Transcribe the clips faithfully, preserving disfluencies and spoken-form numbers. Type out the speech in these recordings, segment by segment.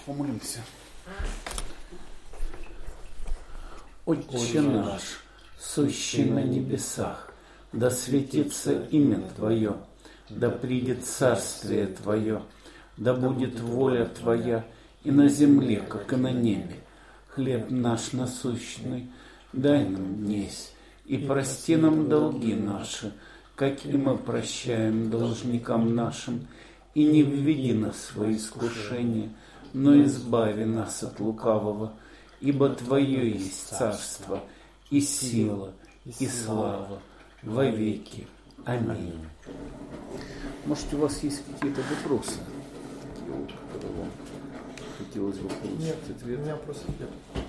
Помолимся. Отче наш, сущий на небесах, да светится имя Твое, да придет царствие Твое, да будет воля Твоя и на земле, как и на небе. Хлеб наш насущный дай нам днесь, и прости нам долги наши, как и мы прощаем должникам нашим, и не введи нас в свои искушения, но избави нас от лукавого, ибо Твое есть царство, и сила, и слава во веки. Аминь. Может, у вас есть какие-то вопросы, такие вот, которые вам хотелось бы получить Нет, ответ? У меня просто нет.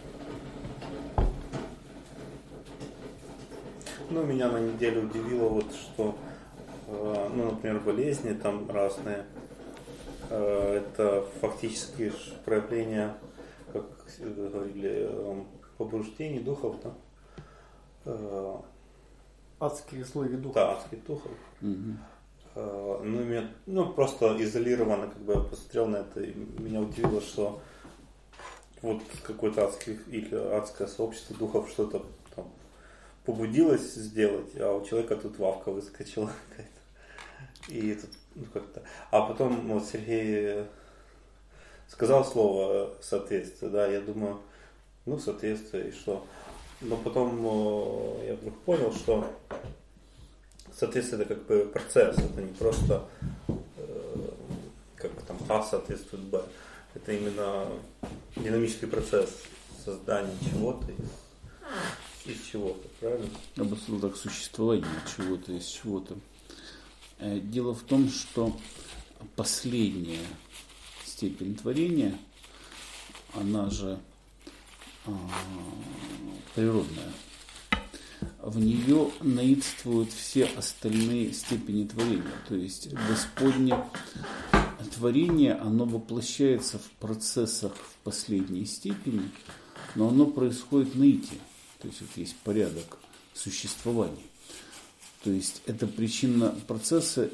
Ну, меня на неделю удивило, вот, что, э, ну, например, болезни там разные, э, это фактически проявление, как говорили, э, побуждений духов, да? Э, Адские злые духи. да, адских духов. Угу. Э, ну, меня, ну, просто изолированно, как бы я посмотрел на это, и меня удивило, что вот какое-то адское, или адское сообщество духов что-то там побудилось сделать, а у человека тут лавка выскочила какая-то. И тут, ну, как-то. А потом вот Сергей сказал слово соответствие, да, я думаю, ну, соответствие, и что? Но потом э, я вдруг понял, что соответствие это как бы процесс, это не просто э, как там А соответствует Б. Это именно динамический процесс создания чего-то из, из чего-то, правильно? Я бы сказал так, существование чего-то из чего-то. Дело в том, что последняя степень творения, она же а, природная, в нее наидствуют все остальные степени творения. То есть Господне творение, оно воплощается в процессах в последней степени, но оно происходит наитие. То есть вот есть порядок существования. То есть это причина процесса.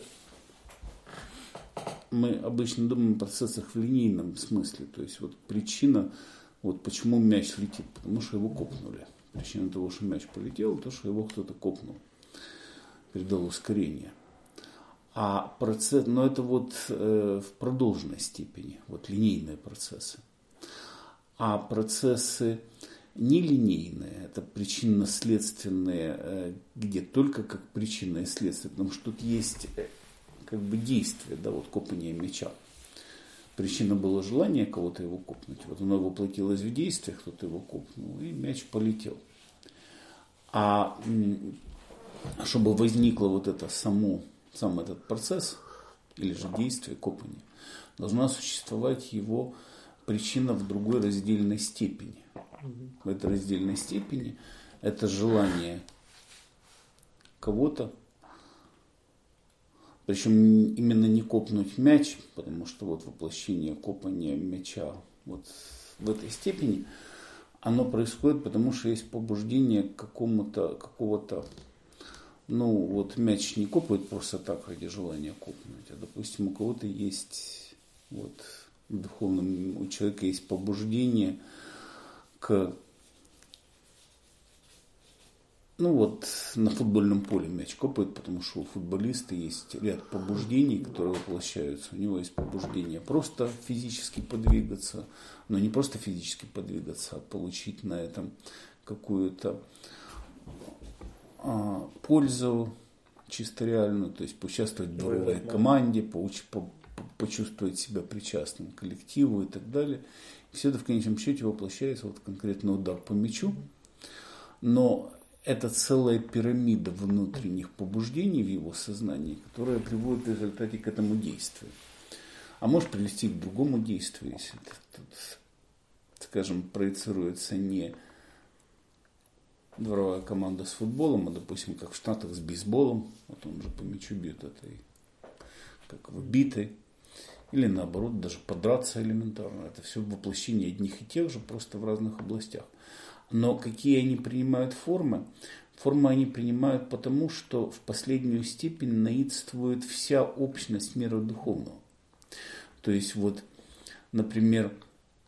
Мы обычно думаем о процессах в линейном смысле. То есть вот причина, вот почему мяч летит, потому что его копнули. Причина того, что мяч полетел, то, что его кто-то копнул, передал ускорение. А процесс, но это вот э, в продолженной степени, вот линейные процессы. А процессы нелинейные, это причинно-следственные, э, где только как причина и следствие, потому что тут есть э, как бы действие, да, вот копание мяча. Причина было желание кого-то его копнуть, вот оно воплотилось в действие, кто-то его копнул, и мяч полетел. А м, чтобы возникло вот это само, сам этот процесс, или же действие, копания, должна существовать его причина в другой раздельной степени. В этой раздельной степени это желание кого-то, причем именно не копнуть мяч, потому что вот воплощение копания мяча вот в этой степени, оно происходит, потому что есть побуждение к какому-то, какого-то, ну вот мяч не копает просто так ради желания копнуть, а допустим у кого-то есть, вот в духовном, у человека есть побуждение к, ну вот на футбольном поле мяч копает, потому что у футболиста есть ряд побуждений, которые воплощаются. У него есть побуждение просто физически подвигаться, но не просто физически подвигаться, а получить на этом какую-то а, пользу чисто реальную, то есть поучаствовать в дворовой команде, поуч, по, почувствовать себя причастным к коллективу и так далее. Все это в конечном счете воплощается вот конкретно удар по мячу, но это целая пирамида внутренних побуждений в его сознании, которая приводит в результате к этому действию. А может привести к другому действию, если это, тут, скажем, проецируется не дворовая команда с футболом, а, допустим, как в Штатах с бейсболом, вот он же по мячу бьет этой, как в битой, или наоборот, даже подраться элементарно. Это все воплощение одних и тех же, просто в разных областях. Но какие они принимают формы? Формы они принимают потому, что в последнюю степень наидствует вся общность мира духовного. То есть вот, например,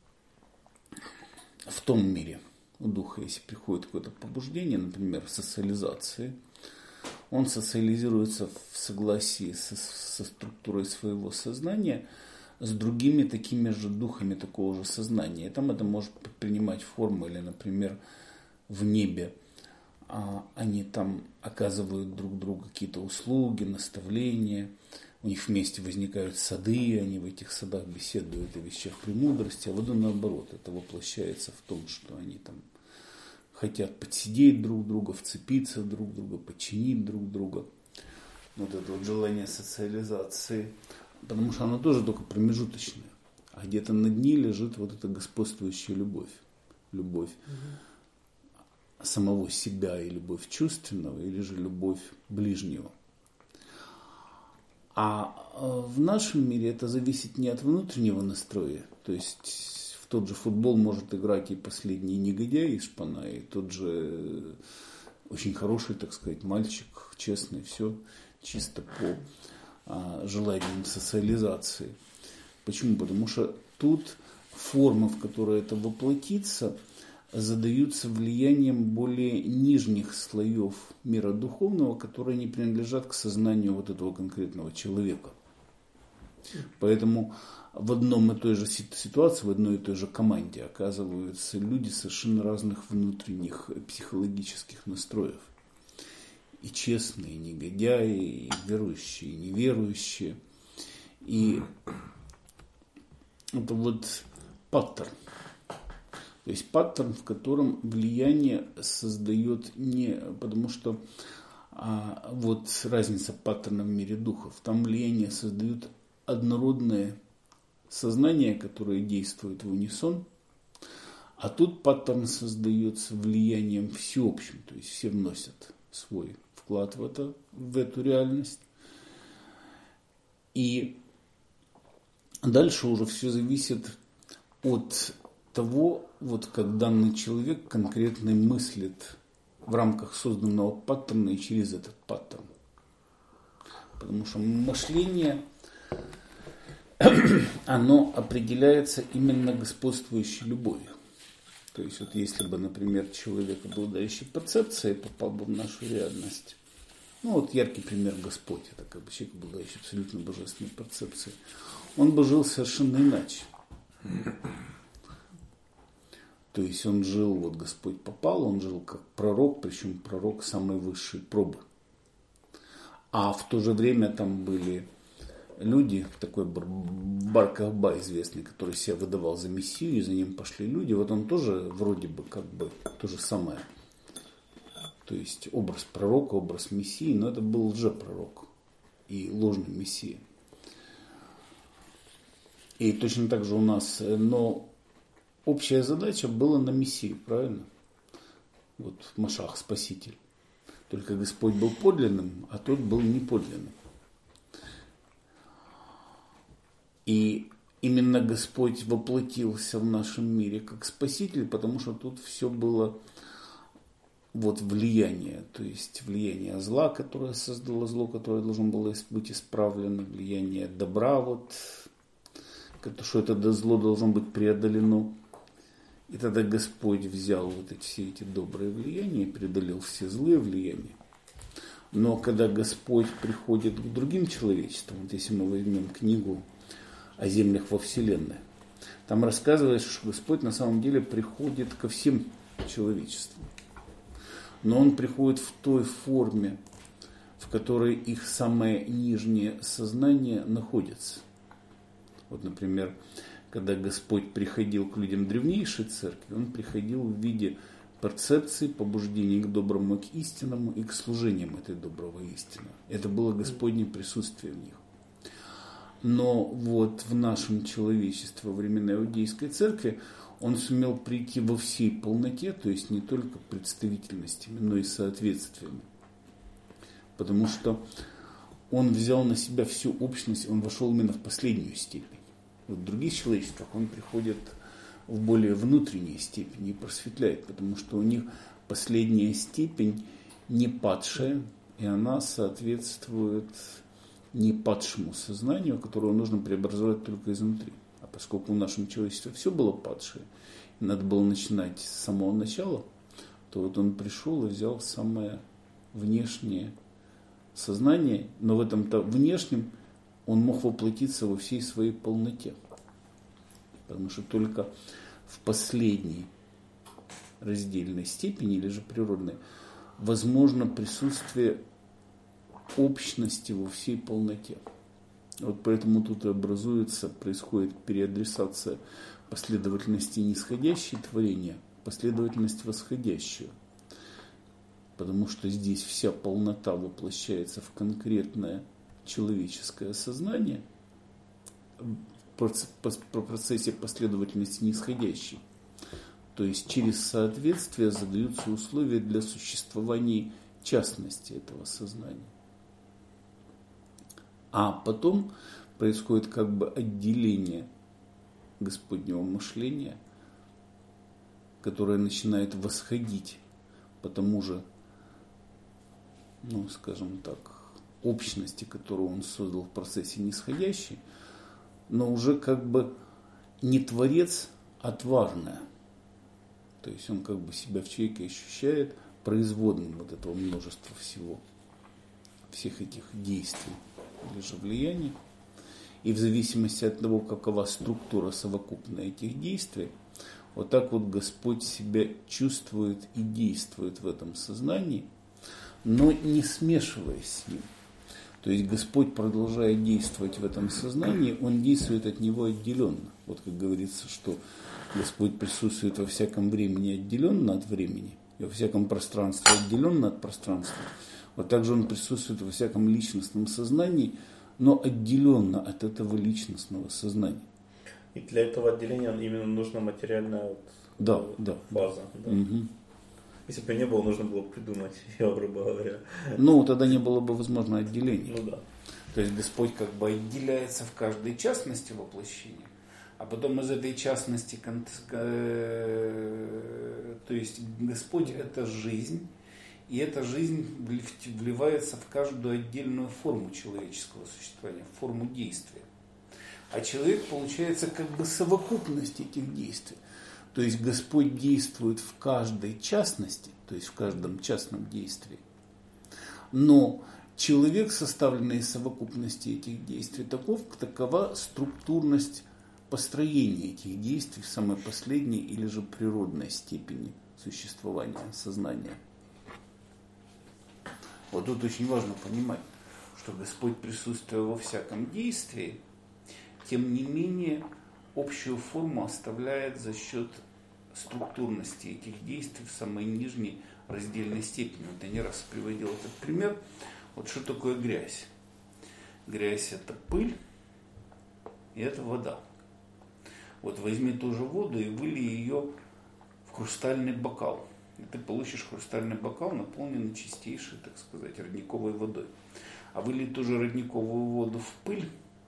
в том мире у духа, если приходит какое-то побуждение, например, социализации, он социализируется в согласии со, со структурой своего сознания с другими такими же духами такого же сознания. И там это может принимать форму, или, например, в небе а, они там оказывают друг другу какие-то услуги, наставления, у них вместе возникают сады, они в этих садах беседуют о вещах премудрости, а вода наоборот, это воплощается в том, что они там хотят подсидеть друг друга, вцепиться друг в друга, подчинить друг друга. Вот это вот желание социализации, потому что оно тоже только промежуточное. А где-то на дне лежит вот эта господствующая любовь. Любовь угу. самого себя и любовь чувственного, или же любовь ближнего. А в нашем мире это зависит не от внутреннего настроя, то есть в тот же футбол может играть и последний негодяй из шпана, и тот же очень хороший, так сказать, мальчик, честный, все чисто по а, желаниям социализации. Почему? Потому что тут формы, в которые это воплотится, задаются влиянием более нижних слоев мира духовного, которые не принадлежат к сознанию вот этого конкретного человека. Поэтому в одном и той же ситуации, в одной и той же команде оказываются люди совершенно разных внутренних психологических настроев. И честные, и негодяи, и верующие, и неверующие. И это вот паттерн. То есть паттерн, в котором влияние создает не... Потому что а, вот разница паттерна в мире духов. Там влияние создают однородное сознание, которое действует в унисон. А тут паттерн создается влиянием всеобщим. То есть все вносят свой вклад в, это, в эту реальность. И дальше уже все зависит от того, вот как данный человек конкретно мыслит в рамках созданного паттерна и через этот паттерн. Потому что мышление, оно определяется именно господствующей любовью. То есть вот если бы, например, человек, обладающий перцепцией, попал бы в нашу реальность, ну вот яркий пример Господь, это как бы человек, обладающий абсолютно божественной перцепцией, он бы жил совершенно иначе. То есть он жил, вот Господь попал, он жил как пророк, причем пророк самой высшей пробы. А в то же время там были люди, такой Бар-Кохба известный, который себя выдавал за мессию, и за ним пошли люди. Вот он тоже вроде бы как бы то же самое. То есть образ пророка, образ мессии, но это был лжепророк и ложный мессия. И точно так же у нас, но общая задача была на мессию, правильно? Вот Машах, Спаситель. Только Господь был подлинным, а тот был неподлинным. И именно Господь воплотился в нашем мире как Спаситель, потому что тут все было вот влияние, то есть влияние зла, которое создало зло, которое должно было быть исправлено, влияние добра, вот, что это зло должно быть преодолено. И тогда Господь взял вот эти, все эти добрые влияния и преодолел все злые влияния. Но когда Господь приходит к другим человечествам, вот если мы возьмем книгу о землях во Вселенной, там рассказывается, что Господь на самом деле приходит ко всем человечествам. Но Он приходит в той форме, в которой их самое нижнее сознание находится. Вот, например, когда Господь приходил к людям древнейшей церкви, Он приходил в виде перцепции, побуждений к доброму, к истинному и к служениям этой доброго истины. Это было Господне присутствие в них. Но вот в нашем человечестве во времена Иудейской церкви Он сумел прийти во всей полноте, то есть не только представительностями, но и соответствиями. Потому что Он взял на себя всю общность, Он вошел именно в последнюю степень. Вот в других человечествах Он приходит в более внутренние степени и просветляет, потому что у них последняя степень не падшая, и она соответствует не падшему сознанию, которое нужно преобразовать только изнутри. А поскольку в нашем человечестве все было падшее, надо было начинать с самого начала, то вот он пришел и взял самое внешнее сознание, но в этом-то внешнем он мог воплотиться во всей своей полноте. Потому что только в последней раздельной степени, или же природной, возможно присутствие общности во всей полноте. Вот поэтому тут и образуется, происходит переадресация последовательности нисходящей творения, последовательность восходящую. Потому что здесь вся полнота воплощается в конкретное человеческое сознание в процессе последовательности нисходящей. То есть через соответствие задаются условия для существования частности этого сознания. А потом происходит как бы отделение Господнего мышления, которое начинает восходить по тому же, ну, скажем так, общности, которую он создал в процессе нисходящей, но уже как бы не творец, а тварное. То есть он как бы себя в человеке ощущает производным вот этого множества всего, всех этих действий или же влияний. И в зависимости от того, какова структура совокупная этих действий, вот так вот Господь себя чувствует и действует в этом сознании, но не смешиваясь с ним. То есть Господь продолжает действовать в этом сознании, Он действует от него отделенно. Вот как говорится, что Господь присутствует во всяком времени отделенно от времени, и во всяком пространстве отделенно от пространства. Вот также Он присутствует во всяком личностном сознании, но отделенно от этого личностного сознания. И для этого отделения именно нужна материальная вот да, да, фаза. Да. Да. Угу. Если бы не было, нужно было бы придумать ее, грубо говоря. Ну, тогда не было бы возможно отделения. Ну да. То есть Господь как бы отделяется в каждой частности воплощения, а потом из этой частности, то есть Господь это жизнь, и эта жизнь вливается в каждую отдельную форму человеческого существования, в форму действия. А человек получается как бы совокупность этих действий. То есть Господь действует в каждой частности, то есть в каждом частном действии. Но человек, составленный из совокупности этих действий, таков, такова структурность построения этих действий в самой последней или же природной степени существования сознания. Вот тут очень важно понимать, что Господь, присутствуя во всяком действии, тем не менее общую форму оставляет за счет структурности этих действий в самой нижней раздельной степени. Вот я не раз приводил этот пример. Вот что такое грязь? Грязь – это пыль, и это вода. Вот возьми ту же воду и вылей ее в хрустальный бокал. И ты получишь хрустальный бокал, наполненный чистейшей, так сказать, родниковой водой. А вылей ту же родниковую воду в пыль,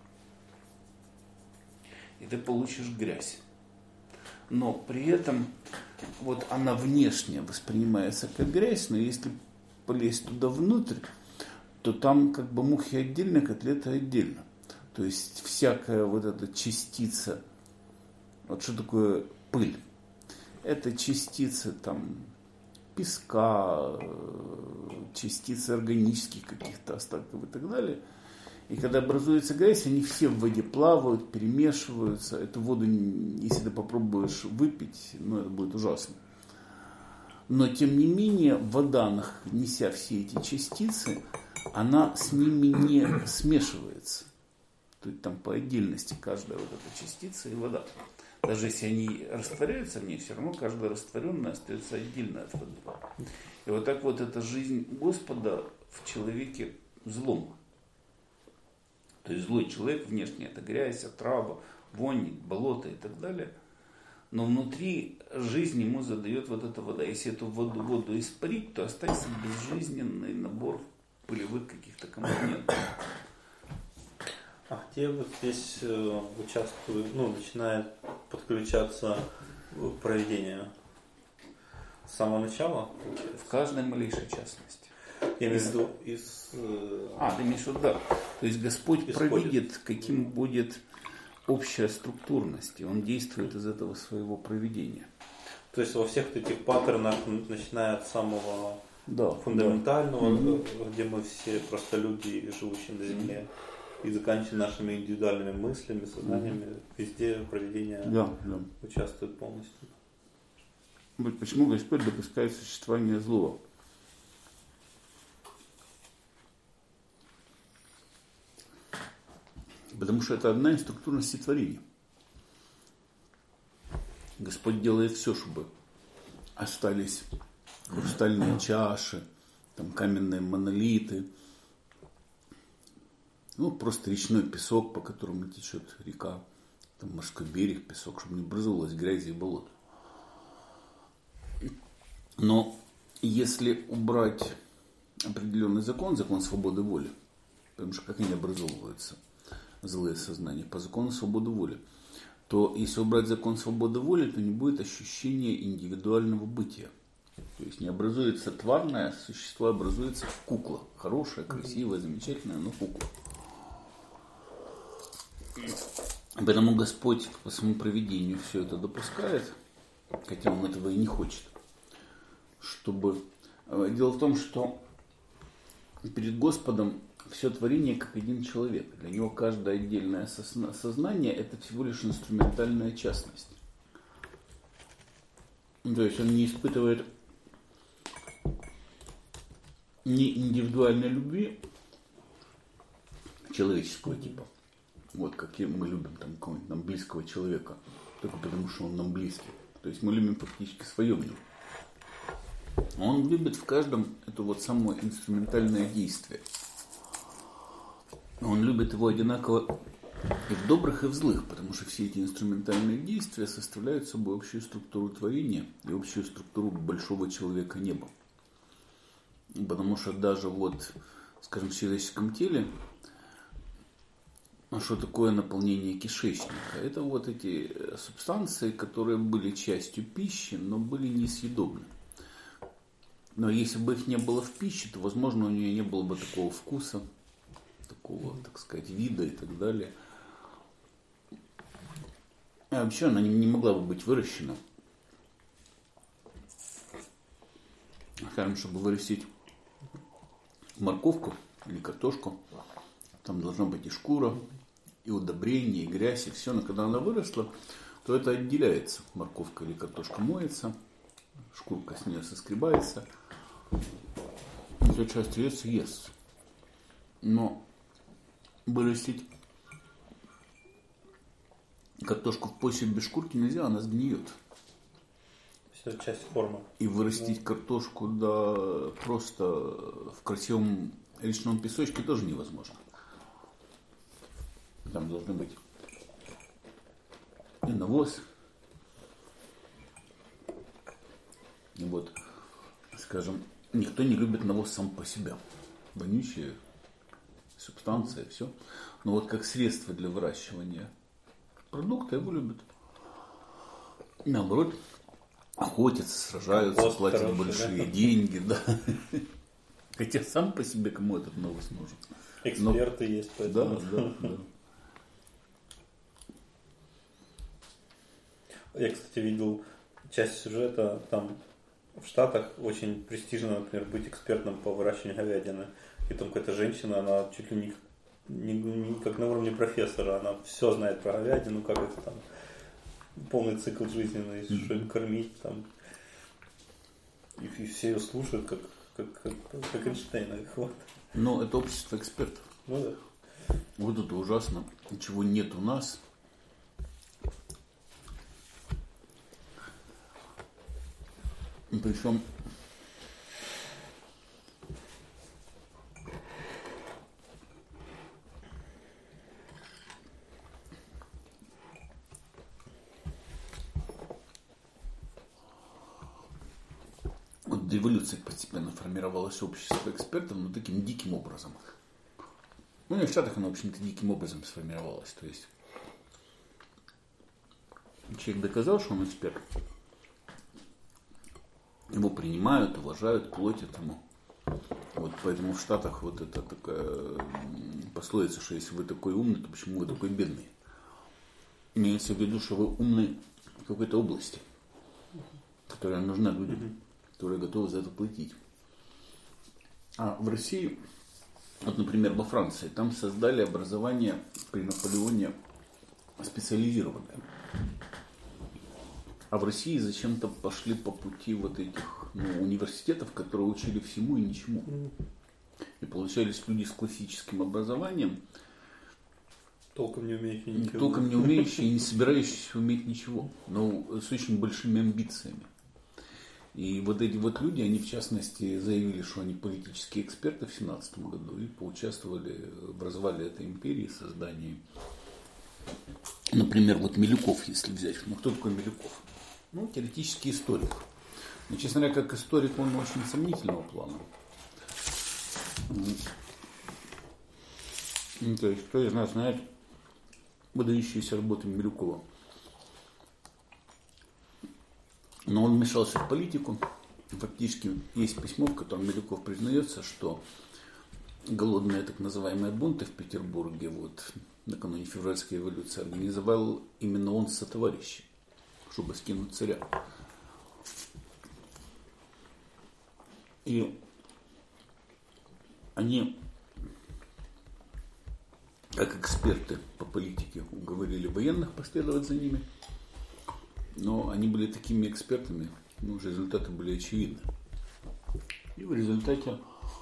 и ты получишь грязь. Но при этом вот она внешне воспринимается как грязь, но если полезть туда внутрь, то там как бы мухи отдельно, котлеты отдельно. То есть всякая вот эта частица, вот что такое пыль? Это частицы там песка, частицы органических каких-то остатков и так далее. И когда образуется грязь, они все в воде плавают, перемешиваются. Эту воду, если ты попробуешь выпить, ну это будет ужасно. Но тем не менее, вода, неся все эти частицы, она с ними не смешивается. То есть там по отдельности каждая вот эта частица и вода. Даже если они растворяются в ней, все равно каждая растворенная остается отдельно от воды. И вот так вот эта жизнь Господа в человеке злом. То есть злой человек внешне это грязь, отрава, вонь, болото и так далее. Но внутри жизнь ему задает вот эта вода. Если эту воду, воду испарить, то останется безжизненный набор пылевых каких-то компонентов. А где вот здесь э, участвует, ну, начинает подключаться проведение? С самого начала? В каждой малейшей частности. Я имею в виду из... Э, а, ты имеешь в виду, да. То есть Господь исходит. провидит, каким будет общая структурность, и он действует из этого своего проведения. То есть во всех этих паттернах, начиная от самого да, фундаментального, да. Mm-hmm. где мы все просто люди, живущие на Земле, mm-hmm. и заканчивая нашими индивидуальными мыслями, сознаниями, mm-hmm. везде проведение да, да. участвует полностью. Почему Господь допускает существование злого? Потому что это одна из структурностей творения. Господь делает все, чтобы остались хрустальные чаши, там каменные монолиты, ну просто речной песок, по которому течет река, там морской берег, песок, чтобы не образовалась грязи и болото. Но если убрать определенный закон, закон свободы воли, потому что как они образовываются, злые сознания, по закону свободы воли, то если убрать закон свободы воли, то не будет ощущения индивидуального бытия. То есть не образуется тварное существо, образуется кукла. Хорошая, красивая, замечательная, но кукла. Поэтому Господь по своему провидению все это допускает, хотя Он этого и не хочет. Чтобы... Дело в том, что перед Господом все творение как один человек. Для него каждое отдельное сознание – это всего лишь инструментальная частность. То есть он не испытывает ни индивидуальной любви человеческого типа, вот как мы любим там какого-нибудь нам близкого человека, только потому что он нам близкий. То есть мы любим фактически свое в нем. Он любит в каждом это вот самое инструментальное действие. Он любит его одинаково и в добрых, и в злых, потому что все эти инструментальные действия составляют собой общую структуру творения и общую структуру большого человека неба. Потому что даже вот, скажем, в человеческом теле, что такое наполнение кишечника? Это вот эти субстанции, которые были частью пищи, но были несъедобны. Но если бы их не было в пище, то, возможно, у нее не было бы такого вкуса, такого, так сказать, вида и так далее. А вообще она не могла бы быть выращена. Скажем, чтобы вырастить морковку или картошку, там должна быть и шкура, и удобрение, и грязь, и все. Но когда она выросла, то это отделяется. Морковка или картошка моется, шкурка с нее соскребается, и эта часть остается и ест. Но вырастить картошку в почве без шкурки нельзя, она сгниет. Все часть формы. И вырастить да. картошку да, просто в красивом речном песочке тоже невозможно. Там должны быть и навоз. И вот, скажем, никто не любит навоз сам по себе. Вонючие субстанция, все. Но вот как средство для выращивания продукта его любят. Наоборот, охотятся, сражаются, Пост платят хороший, большие да? деньги, да. Хотя сам по себе кому этот навоз нужен. Эксперты Но... есть, поэтому. Да, да, да. Я, кстати, видел часть сюжета, там в Штатах очень престижно, например, быть экспертом по выращиванию говядины. И там какая-то женщина, она чуть ли не, не, не как на уровне профессора, она все знает про говядину, как это там, полный цикл жизненный, mm-hmm. что им кормить там. И, и все ее слушают, как, как, как, как Эйнштейна. Вот. Но это общество экспертов. Ну да. Вот это ужасно, чего нет у нас. Причем вот до эволюции постепенно формировалось общество экспертов, но таким диким образом. Ну и в Штатах оно, в общем-то, диким образом сформировалось. То есть человек доказал, что он эксперт. Его принимают, уважают, платят ему. Вот поэтому в Штатах вот это такая пословица, что если вы такой умный, то почему вы такой бедный? Имеется в виду, что вы умны в какой-то области, которая нужна людям, mm-hmm. которые готовы за это платить. А в России, вот, например, во Франции, там создали образование при Наполеоне специализированное. А в России зачем-то пошли по пути вот этих ну, университетов, которые учили всему и ничему. И получались люди с классическим образованием, толком не умеющие ничего. Толком не умеющие и не собирающиеся уметь ничего, но с очень большими амбициями. И вот эти вот люди, они в частности заявили, что они политические эксперты в семнадцатом году и поучаствовали в развале этой империи, создании. Например, вот Милюков, если взять. Ну, кто такой Милюков? Ну, теоретический историк. Но, честно говоря, как историк он очень сомнительного плана. Ну, то есть, кто из нас знает выдающиеся работы Милюкова. Но он вмешался в политику. Фактически есть письмо, в котором Милюков признается, что голодные так называемые бунты в Петербурге, вот, накануне февральской революции, организовал именно он со товарищи, чтобы скинуть царя. И они, как эксперты по политике, уговорили военных последовать за ними. Но они были такими экспертами, ну, уже результаты были очевидны. И в результате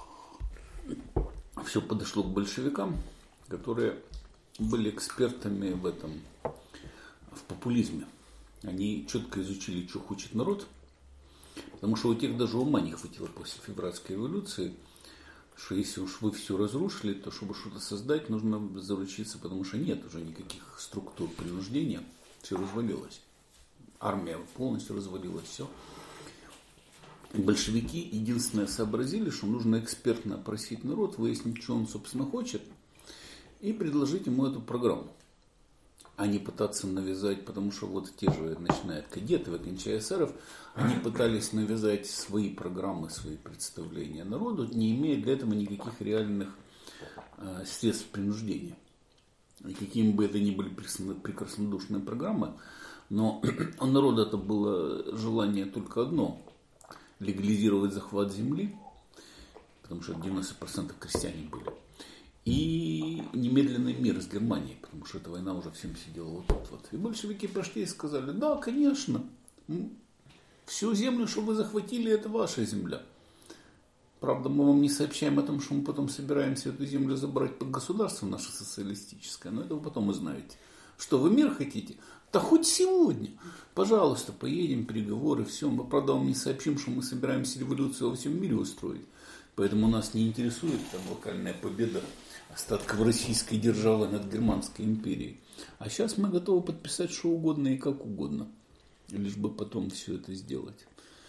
все подошло к большевикам, которые были экспертами в этом, в популизме. Они четко изучили, что хочет народ, потому что у тех даже ума не хватило после февральской революции, что если уж вы все разрушили, то чтобы что-то создать, нужно заручиться, потому что нет уже никаких структур принуждения, все развалилось. Армия полностью развалилась, все. И большевики единственное сообразили, что нужно экспертно опросить народ, выяснить, что он, собственно, хочет, и предложить ему эту программу. А не пытаться навязать, потому что вот те же, начиная от кадетов, кончая эсеров, они пытались навязать свои программы, свои представления народу, не имея для этого никаких реальных э, средств принуждения. И какими бы это ни были прекраснодушные программы, но у народа это было желание только одно – легализировать захват земли, потому что девяносто процентов крестьяне были, и немедленный мир с Германией, потому что эта война уже всем сидела вот тут вот. И большевики пошли и сказали: да, конечно, всю землю, что вы захватили, это ваша земля. Правда, мы вам не сообщаем о том, что мы потом собираемся эту землю забрать под государство наше социалистическое, но это вы потом узнаете. Что, вы мир хотите? Да хоть сегодня. Пожалуйста, поедем, переговоры, все. Мы, правда, вам не сообщим, что мы собираемся революцию во всем мире устроить. Поэтому нас не интересует там локальная победа остатков российской державы над Германской империей. А сейчас мы готовы подписать что угодно и как угодно. Лишь бы потом все это сделать.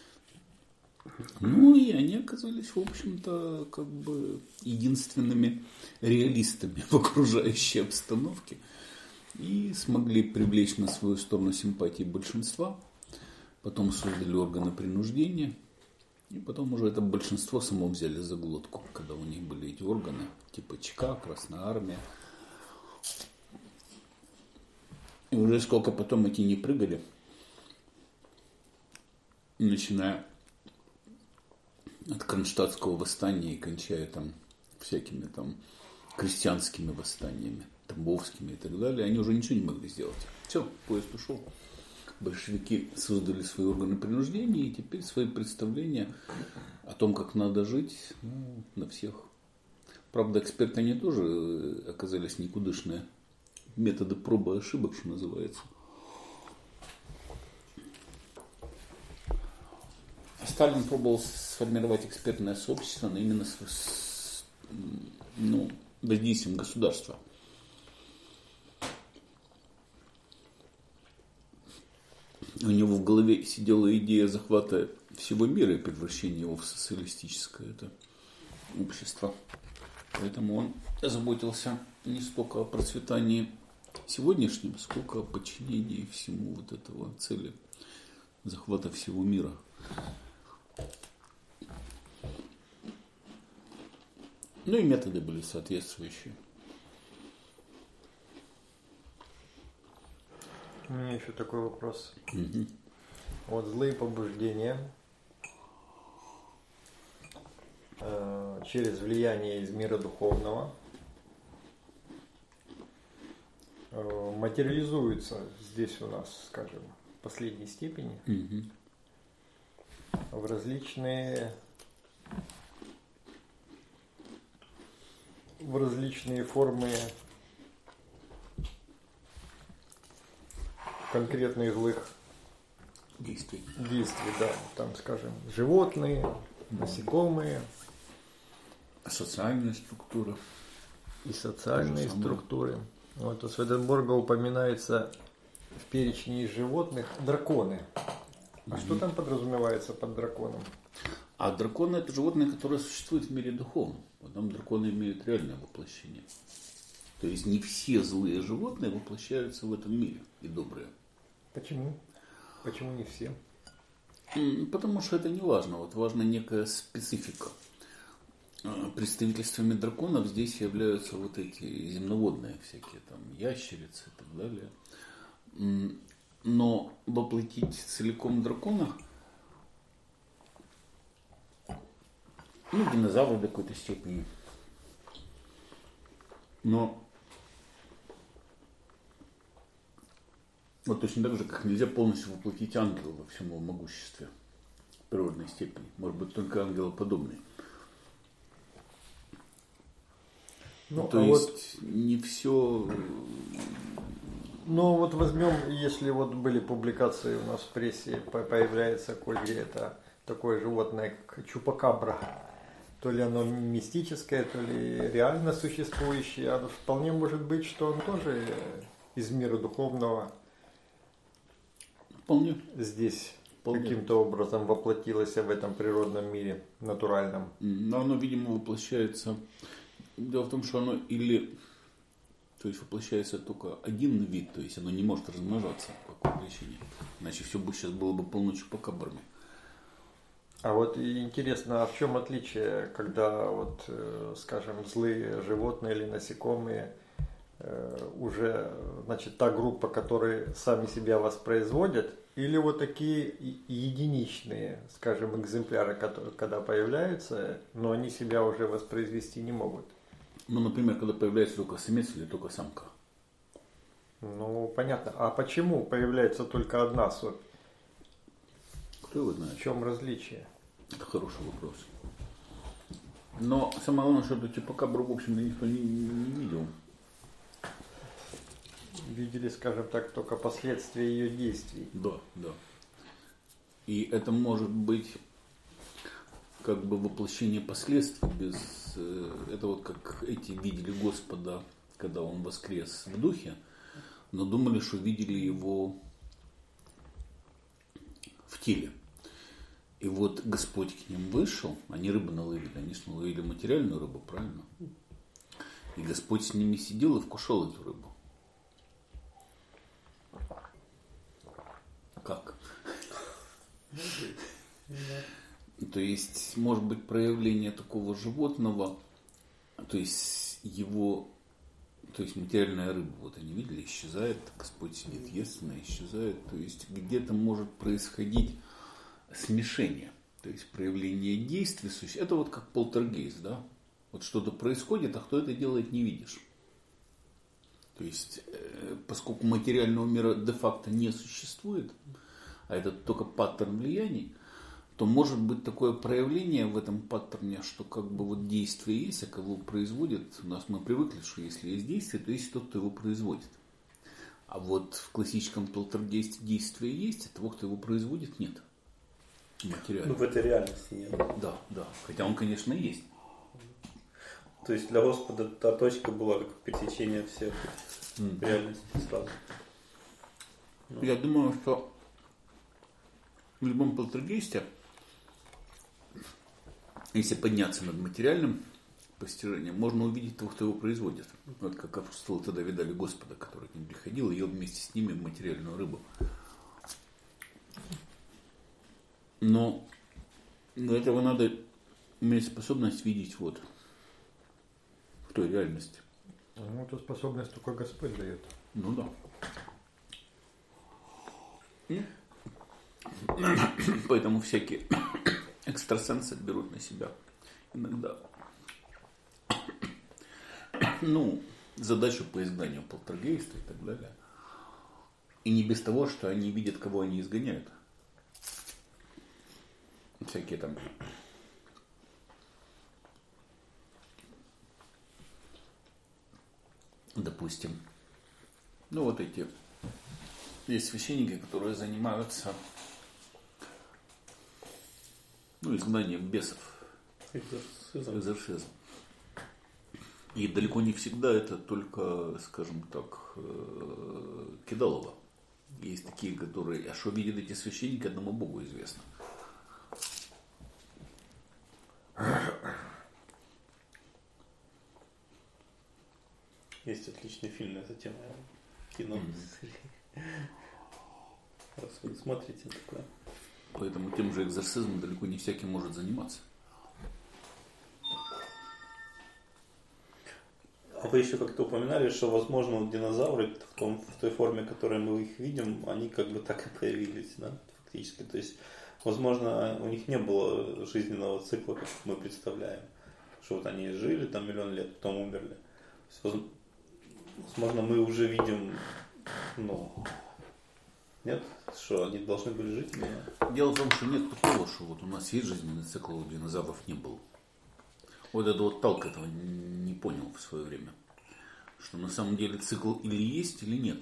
Ну и они оказались, в общем-то, как бы единственными реалистами в окружающей обстановке. И смогли привлечь на свою сторону симпатии большинства. Потом создали органы принуждения. И потом уже это большинство само взяли за глотку, когда у них были эти органы, типа ЧК, Красная Армия. И уже сколько потом эти не прыгали, начиная от Кронштадтского восстания и кончая там всякими там крестьянскими восстаниями, тамбовскими и так далее, они уже ничего не могли сделать. Все, поезд ушел. Большевики создали свои органы принуждения и теперь свои представления о том, как надо жить, ну, на всех. Правда, эксперты они тоже оказались никудышные. Методы пробы и ошибок, что называется. Сталин пробовал сформировать экспертное сообщество, но именно с, с ну, воздействием государства. У него в голове сидела идея захвата всего мира и превращения его в социалистическое это общество. Поэтому он заботился не столько о процветании сегодняшнем, сколько о подчинении всему вот этого цели захвата всего мира. Ну и методы были соответствующие. У меня еще такой вопрос. Угу. Вот злые побуждения э, через влияние из мира духовного э, материализуются здесь у нас, скажем, в последней степени Угу. в различные в различные формы конкретных злых Действий. действий, да, там, скажем, животные, насекомые Социальная структура. и социальные То же самое. структуры. Вот у Сведенборга упоминается в перечне из животных драконы. А что там подразумевается под драконом? А драконы — это животные, которые существуют в мире духовном. Потом драконы имеют реальное воплощение. То есть не все злые животные воплощаются в этом мире и добрые. Почему? Почему не все? М, Потому что это не важно. Вот важна некая специфика. А, Представительствами драконов здесь являются вот эти земноводные всякие там ящерицы и так далее. М, Но воплотить целиком дракона, ну, динозавры до какой-то степени. Но вот точно так же, как нельзя полностью воплотить ангела во всем его могуществе в природной степени. Может быть, только ангелоподобный. Ну, То а есть не все. Ну вот возьмем, если вот были публикации у нас в прессе, по- появляется кое-где это такое животное, как чупакабра. То ли оно мистическое, то ли реально существующее. А вполне может быть, что он тоже из мира духовного Вполне. здесь Вполне. каким-то образом воплотилось в этом природном мире, натуральном. Но оно, видимо, воплощается. Дело в том, что оно или, то есть воплощается только один вид, то есть оно не может размножаться по какой причине. Иначе все бы сейчас было бы полно чупакабрами. А вот и интересно, а в чем отличие, когда вот, э, скажем, злые животные или насекомые э, уже, значит, та группа, которые сами себя воспроизводят, или вот такие и- единичные, скажем, экземпляры, которые, когда появляются, но они себя уже воспроизвести не могут? Ну, например, когда появляется только самец или только самка. Ну, понятно. А почему появляется только одна особь? Кто его знает? В чем различие? Это хороший вопрос. Но самое главное, что эту чупакабру, в общем-то, никто не, не видел. Видели, скажем так, только последствия ее действий. Да, да. И это может быть как бы воплощение последствий без... э, Это вот как эти видели Господа, когда Он воскрес в духе, но думали, что видели Его в теле. И вот Господь к ним вышел, они рыбу наловили, они ж наловили материальную рыбу, правильно? И Господь с ними сидел и вкушал эту рыбу. Как? То есть, может быть, проявление такого животного, то есть его, то есть материальная рыба, вот они видели, исчезает, Господь сидит, ест, она исчезает, то есть где-то может происходить смешение, то есть проявление действий, это вот как полтергейст, да, вот что-то происходит, а кто это делает, не видишь. То есть, поскольку материального мира де-факто не существует, а это только паттерн влияний, то может быть такое проявление в этом паттерне, что как бы вот действие есть, а кого производит, у нас мы привыкли, что если есть действие, то есть тот, кто его производит. А вот в классическом полтергейсте действие есть, а того, кто его производит, нет. Материально. Ну, в этой реальности нет. Да, да. Хотя он, конечно, есть. То есть для Господа та точка была как пересечение всех Mm. реальностей сразу. Я думаю, что в любом полтергейсте, если подняться над материальным постижением, можно увидеть того, кто его производит. Вот как апостолы тогда видали Господа, который к ним приходил и ел вместе с ними материальную рыбу. Но для этого надо иметь способность видеть вот в той реальности. Ну, эту способность только Господь дает. Ну да. Поэтому всякие экстрасенсы берут на себя иногда, ну, задачу по изгнанию полтергейста и так далее. И не без того, что они видят, кого они изгоняют. Всякие там допустим, ну вот эти есть священники, которые занимаются, ну, изгнанием бесов, Экзорцизм. экзорцизм. И далеко не всегда это только, скажем так, кидалово. Есть такие, которые, а что видят эти священники, одному Богу известно. Есть отличный фильм на эту тему. Кино. Раз вы смотрите такое. Поэтому тем же экзорцизмом далеко не всякий может заниматься. А вы еще как-то упоминали, что, возможно, динозавры в, том, в той форме, в которой мы их видим, они как бы так и появились, да, фактически. То есть, возможно, у них не было жизненного цикла, как мы представляем. Что вот они жили там миллион лет, потом умерли. То есть, возможно, мы уже видим, ну, нет, что они должны были жить именно. Дело в том, что нет такого, что вот у нас есть жизненный цикл, у динозавров не было. Вот этот вот Талк этого не понял в свое время. Что на самом деле цикл или есть, или нет.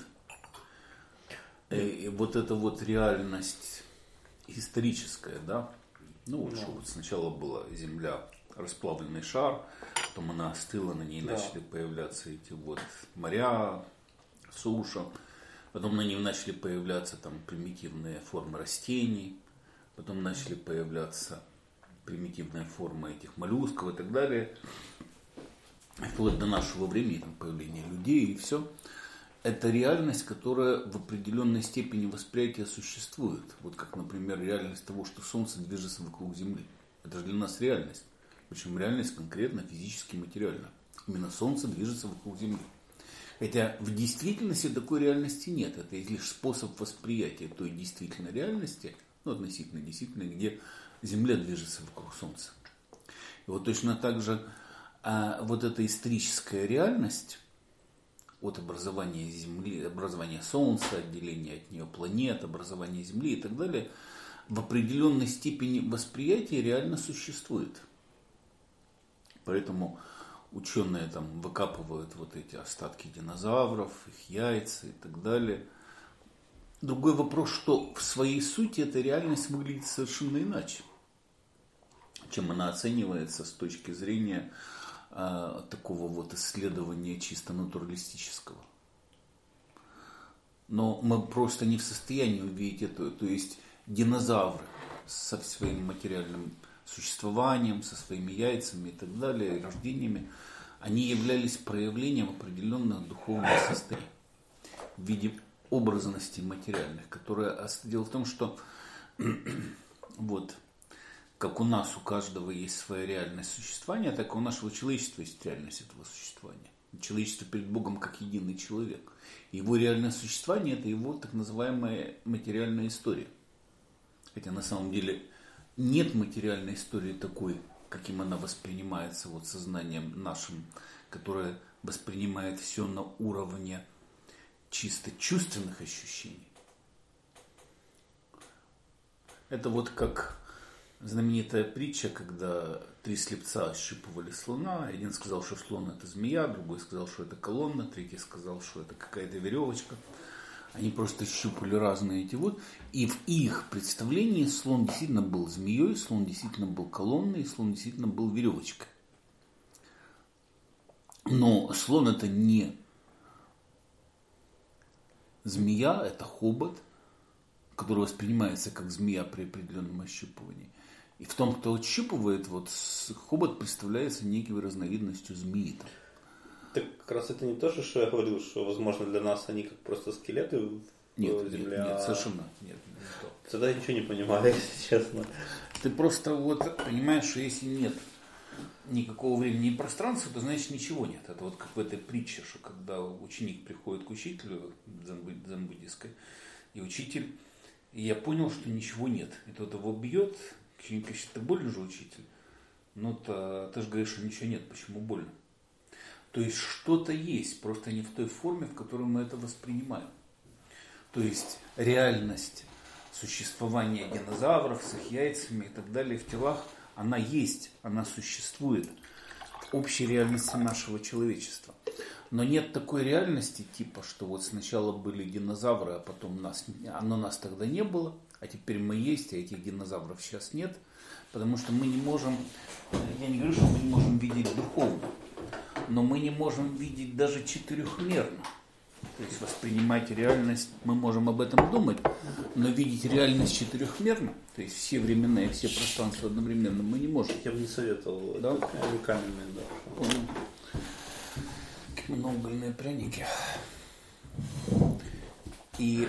И вот эта вот реальность историческая, да. Ну вот, что вот сначала была Земля, расплавленный шар, потом она остыла, на ней Да. начали появляться эти вот моря, суша. Потом на ней начали появляться там примитивные формы растений. Потом начали появляться примитивная форма этих моллюсков и так далее, вплоть до нашего времени, там, появления людей и все. Это реальность, которая в определенной степени восприятия существует. Вот как, например, реальность того, что Солнце движется вокруг Земли. Это же для нас реальность. Причем реальность конкретно физически материальна. Именно Солнце движется вокруг Земли. Хотя в действительности такой реальности нет. Это лишь способ восприятия той действительной реальности, ну, относительно действительной, где Земля движется вокруг Солнца. И вот точно так же а, вот эта историческая реальность от образования Земли, образования Солнца, отделения от нее планет, образования Земли и так далее, в определенной степени восприятия реально существует. Поэтому ученые там выкапывают вот эти остатки динозавров, их яйца и так далее. Другой вопрос, что в своей сути эта реальность выглядит совершенно иначе, чем она оценивается с точки зрения э, такого вот исследования чисто натуралистического. Но мы просто не в состоянии увидеть это. То есть динозавры со своим материальным существованием, со своими яйцами и так далее, и рождениями, они являлись проявлением определенных духовных состояний в виде образностей материальных, которые... Дело в том, что вот как у нас у каждого есть своя реальность существования, так и у нашего человечества есть реальность этого существования. Человечество перед Богом как единый человек. Его реальное существование – это его так называемая материальная история. Хотя на самом деле нет материальной истории такой, каким она воспринимается вот сознанием нашим, которое воспринимает все на уровне чисто чувственных ощущений. Это вот как знаменитая притча, когда три слепца ощупывали слона. Один сказал, что слон это змея, другой сказал, что это колонна, третий сказал, что это какая-то веревочка. Они просто щупали разные эти вот. И в их представлении слон действительно был змеей, слон действительно был колонной, слон действительно был веревочкой. Но слон это не змея, это хобот, который воспринимается как змея при определенном ощупывании. И в том, кто отщупывает, вот хобот представляется некой разновидностью змеи. Так как раз это не то, что я говорил, что, возможно, для нас они как просто скелеты в нет, земле. Нет, а... совершенно нет. Не то. Тогда я ничего не понимаю, если честно. Ты просто вот понимаешь, что если нет никакого времени и пространства, то значит ничего нет. Это вот как в этой притче, что когда ученик приходит к учителю дзен-буддистской, и учитель И я понял, что ничего нет. И тот его бьет. Чинька, ты больно же, учитель? Ну, то, ты же говоришь, что ничего нет. Почему больно? То есть что-то есть, просто не в той форме, в которой мы это воспринимаем. То есть реальность существования динозавров с их яйцами и так далее в телах, она есть, она существует в общей реальности нашего человечества. Но нет такой реальности, типа, что вот сначала были динозавры, а потом нас, оно нас тогда не было, а теперь мы есть, а этих динозавров сейчас нет. Потому что мы не можем, я не говорю, что мы не можем видеть духовно, но мы не можем видеть даже четырехмерно. То есть воспринимать реальность, мы можем об этом думать, но видеть реальность четырехмерно, то есть все времена и все пространства одновременно, мы не можем. Я бы не советовал, да? Они каменные, да. Понял. Многоугольные пряники. И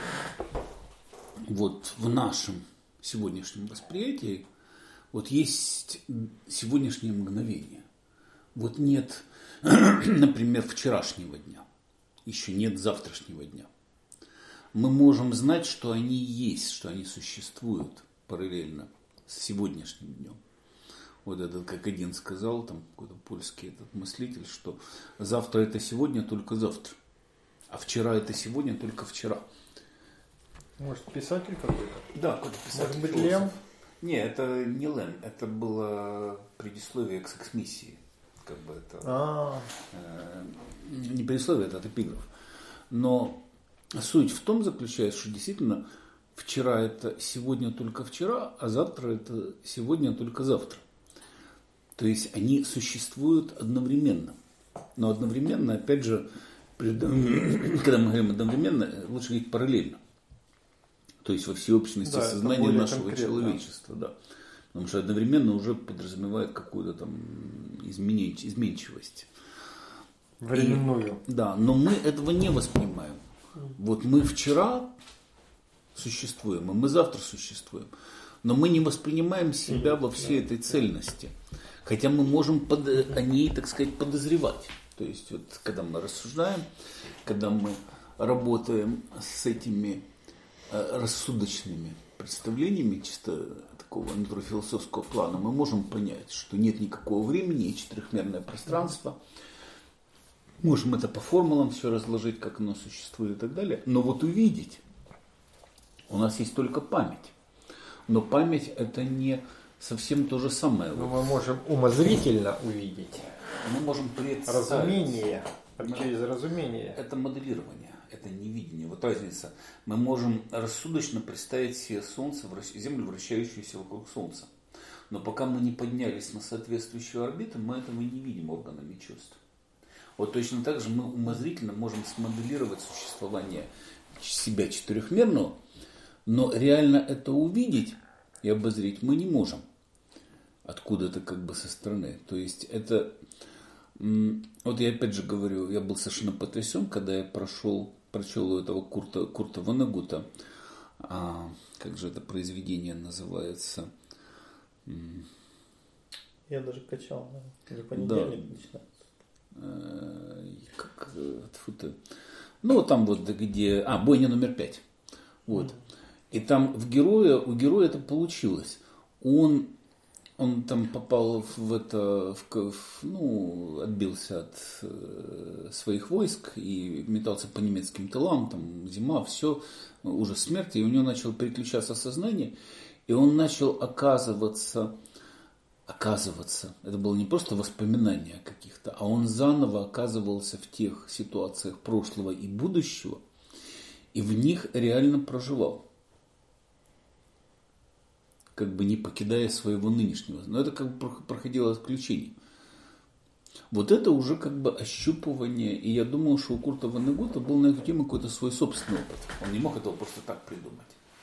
вот в нашем сегодняшнем восприятии вот есть сегодняшнее мгновение. Вот нет, например, вчерашнего дня. Еще нет завтрашнего дня. Мы можем знать, что они есть, что они существуют параллельно с сегодняшним днем. Вот этот, как один сказал, там какой-то польский этот мыслитель, что завтра это сегодня, только завтра. А вчера это сегодня, только вчера. Может, писатель какой-то? Да, какой-то писатель. Может быть, Лем? Не, это не Лем, это было предисловие к секс-миссии. Как бы это, А. э, не предисловие, это эпиграф. Но суть в том заключается, что действительно вчера это сегодня только вчера, а завтра это сегодня только завтра. То есть они существуют одновременно. Но одновременно, опять же, когда мы говорим одновременно, лучше говорить параллельно. То есть во всеобщности да, сознания нашего конкретно. Человечества. Да. Потому что одновременно уже подразумевает какую-то там изменч... изменчивость. Временную. И, да, но мы этого не воспринимаем. Вот мы вчера существуем, а мы завтра существуем. Но мы не воспринимаем себя во всей этой цельности. Хотя мы можем под, о ней, так сказать, подозревать. То есть, вот, когда мы рассуждаем, когда мы работаем с этими э, рассудочными представлениями, чисто такого антрофилософского плана, мы можем понять, что нет никакого времени и четырехмерное пространство. Можем это по формулам все разложить, как оно существует и так далее. Но вот увидеть, у нас есть только память. Но память это не совсем то же самое. Но мы можем умозрительно увидеть. Мы можем представить. Разумение. Через разумение. Это моделирование, это не видение. Вот разница. Мы можем рассудочно представить себе Солнце, Землю, вращающуюся вокруг Солнца. Но пока мы не поднялись на соответствующую орбиту, мы этого не видим органами чувств. Вот точно так же мы умозрительно можем смоделировать существование себя четырехмерного, но реально это увидеть и обозреть мы не можем. Откуда-то как бы со стороны. То есть это... Вот я опять же говорю, я был совершенно потрясен, когда я прошел, прочел у этого Курта, Курта Воннегута, а, как же это произведение называется? Я даже качал, да. За понедельник начинается. Как, тьфу ты. Ну, там вот где... А, бойня номер пять. Вот. Mm-hmm. И там в героя, у героя это получилось. Он, он там попал в это... В, ну, отбился от э, своих войск и метался по немецким тылам. Там зима, все, ужас смерти. И у него начало переключаться сознание. И он начал оказываться... Оказываться. Это было не просто воспоминание каких-то, а он заново оказывался в тех ситуациях прошлого и будущего, и в них реально проживал. Как бы не покидая своего нынешнего. Но это как бы проходило отключение. Вот это уже как бы ощупывание. И я думал, что у Курта Воннегута был на эту тему какой-то свой собственный опыт. Он не мог этого просто так придумать.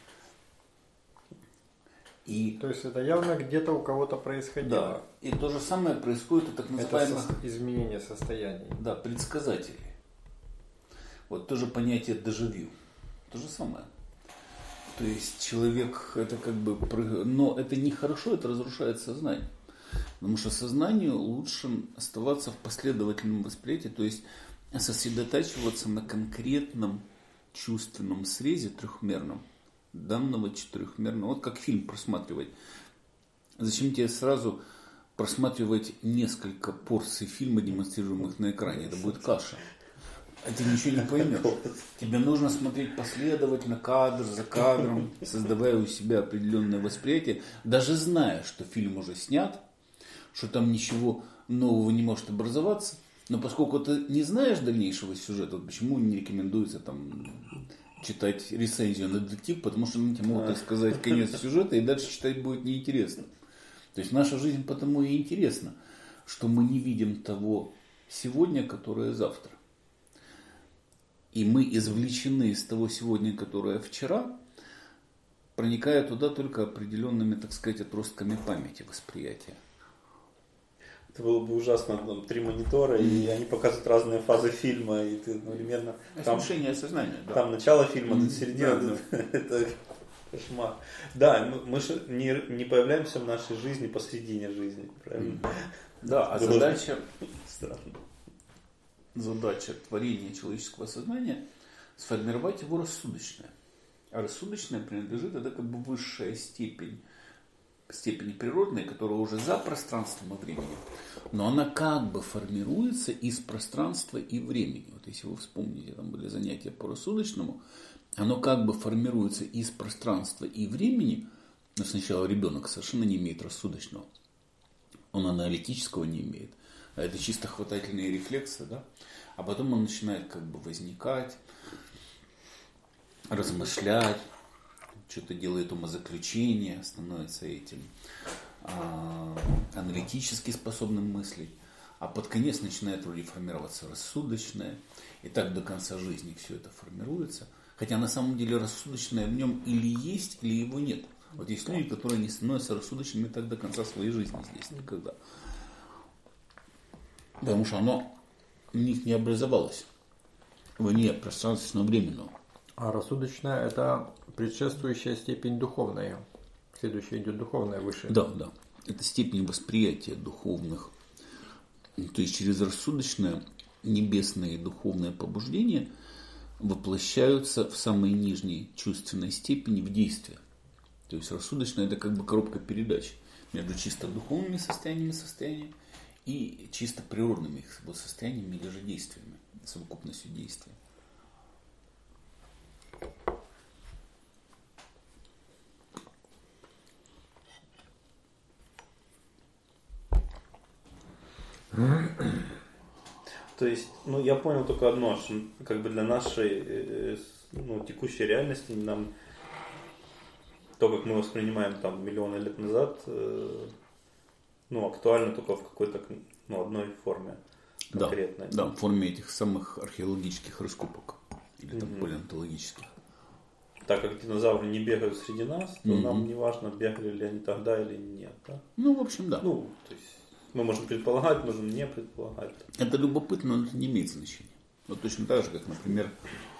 И, то есть это явно где-то у кого-то происходило. Да. И то же самое происходит у так называемых... Это изменение состояний. Да, предсказателей. Вот тоже понятие дежавю. То же самое. То есть человек, это как бы... Но это не хорошо, это разрушает сознание. Потому что сознанию лучше оставаться в последовательном восприятии, то есть сосредотачиваться на конкретном чувственном срезе трехмерном, данного четырехмерного. Вот как фильм просматривать. Зачем тебе сразу просматривать несколько порций фильма, демонстрируемых на экране? Это будет каша. А ты ничего не поймешь. Тебе нужно смотреть последовательно, кадр за кадром, создавая у себя определенное восприятие, даже зная, что фильм уже снят, что там ничего нового не может образоваться. Но поскольку ты не знаешь дальнейшего сюжета, вот почему не рекомендуется там читать рецензию на детектив, потому что они тебе могут сказать конец сюжета, и дальше читать будет неинтересно. То есть наша жизнь потому и интересна, что мы не видим того сегодня, которое завтра. И мы извлечены из того сегодня, которое вчера, проникая туда только определенными, так сказать, отростками памяти, восприятия. Это было бы ужасно, там три монитора, и они показывают разные фазы фильма, и ты одновременно... Смешение сознания, да. Там начало фильма, тут середина, да, да. Это кошмар. Да, мы, мы же не, не появляемся в нашей жизни посредине жизни, правильно? Да, а Было задача... Странно. Задача творения человеческого сознания – сформировать его рассудочное. А рассудочное принадлежит, это как бы высшая степень, степени природной, которая уже за пространством и временем. Но она как бы формируется из пространства и времени. Вот если вы вспомните, там были занятия по рассудочному, оно как бы формируется из пространства и времени. Но сначала ребенок совершенно не имеет рассудочного. Он аналитического не имеет. А это чисто хватательные рефлексы, да? А потом он начинает как бы возникать, размышлять, что-то делает умозаключение, становится этим а, аналитически способным мыслить. А под конец начинает вроде формироваться рассудочное. И так до конца жизни все это формируется. Хотя на самом деле рассудочное в нем или есть, или его нет. Вот есть люди, которые не становятся рассудочными так до конца своей жизни здесь никогда. Потому что оно в них не образовалось вне пространственно-временного. А рассудочная – это предшествующая степень духовная. Следующая идет духовная выше. Да, да. Это степень восприятия духовных. То есть через рассудочное небесное и духовное побуждение воплощаются в самой нижней чувственной степени в действие. То есть рассудочное – это как бы коробка передач между чисто духовными состояниями состояния и чисто природными их состояниями или же действиями, совокупностью действий. То есть, ну, я понял только одно, что как бы для нашей ну, текущей реальности нам то, как мы воспринимаем там миллионы лет назад, ну, актуально только в какой-то ну, одной форме конкретной. Да, да, в форме этих самых археологических раскопок или там mm-hmm. палеонтологических. Так как динозавры не бегают среди нас, то mm-hmm. нам не важно, бегали ли они тогда или нет. Да? Ну, в общем, да. Ну, то есть мы можем предполагать, можем не предполагать. Это любопытно, но это не имеет значения. Вот точно так же, как, например,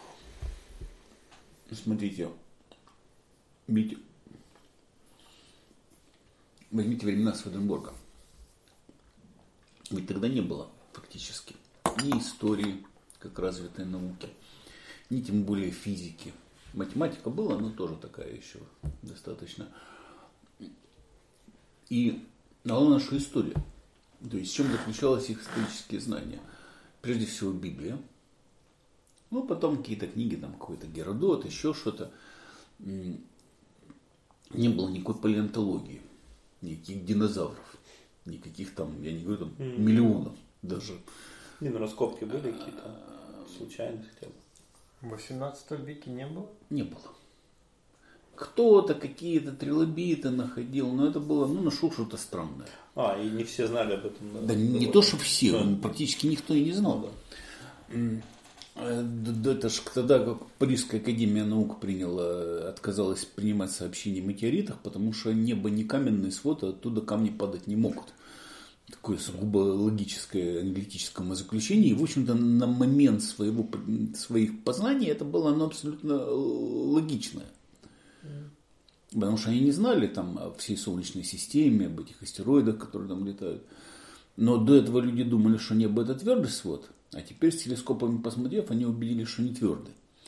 смотрите, ведь возьмите времена Сведенборга. Ведь тогда не было фактически ни истории, как развитой науки, ни тем более физики. Математика была, но тоже такая еще достаточно. И дала нашу историю. То есть в чем заключалось их исторические знания? Прежде всего Библия. Ну, потом какие-то книги, там какой-то Геродот, еще что-то. Не было никакой палеонтологии, никаких динозавров, никаких там, я не говорю, там mm-hmm. миллионов даже. Не, ну раскопки были какие-то случайные хотя бы. В восемнадцатом веке не было? Не было. Кто-то какие-то трилобиты находил, но это было, ну, нашел что-то странное. А, и не все знали об этом. Да, да не то, что все, да. Практически никто и не знал. Да. Это ж тогда, как Парижская академия наук приняла, отказалась принимать сообщения о метеоритах, потому что небо не каменный свод, а оттуда камни падать не могут. Такое сугубо логическое, аналитическое заключение. И, в общем-то, на момент своего, своих познаний это было оно абсолютно логичное. Потому что они не знали там о всей Солнечной системе, об этих астероидах, которые там летают. Но до этого люди думали, что небо это твердый свод. А теперь с телескопами посмотрев, они убедились, что не твердый.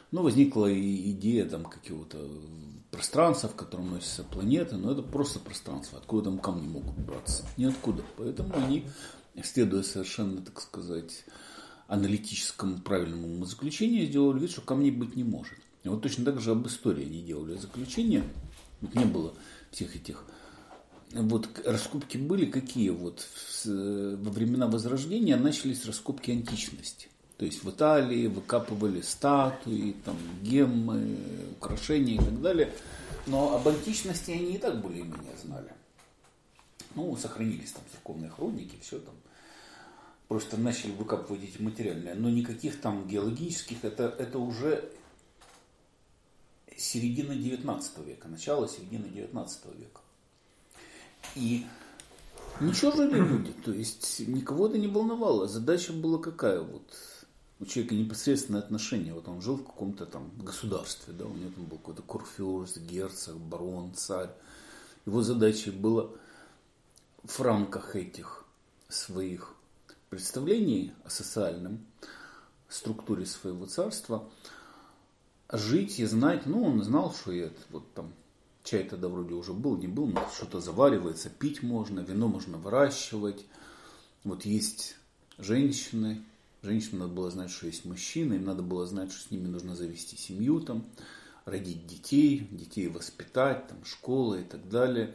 Ну, возникла и идея там какого-то пространства, в котором носятся планеты, но это просто пространство. Откуда там камни могут браться? Ниоткуда. Поэтому они, следуя совершенно, так сказать, аналитическому правильному умозаключению, сделали вид, что камней быть не может. И вот точно так же об истории они делали заключение. Вот не было всех этих... Вот раскопки были какие? Вот во времена Возрождения начались раскопки античности. То есть в Италии выкапывали статуи, там, геммы, украшения и так далее. Но об античности они и так более-менее знали. Ну, сохранились там церковные хроники, все там. Просто начали выкапывать эти материальные. Но никаких там геологических, это, это уже середина девятнадцатого века, начало середины девятнадцатого века. И ничего жили люди, то есть никого это не волновало. Задача была какая? Вот у человека непосредственное отношение. Вот он жил в каком-то там государстве, да, у него там был какой-то курфюрст, герцог, барон, царь. Его задачей было в рамках этих своих представлений о социальном структуре своего царства жить и знать. Ну, он знал, что я вот там чай тогда вроде уже был, не был, но что-то заваривается, пить можно, вино можно выращивать. Вот есть женщины. Женщинам надо было знать, что есть мужчины, им надо было знать, что с ними нужно завести семью, там, родить детей, детей воспитать, там, школа и так далее.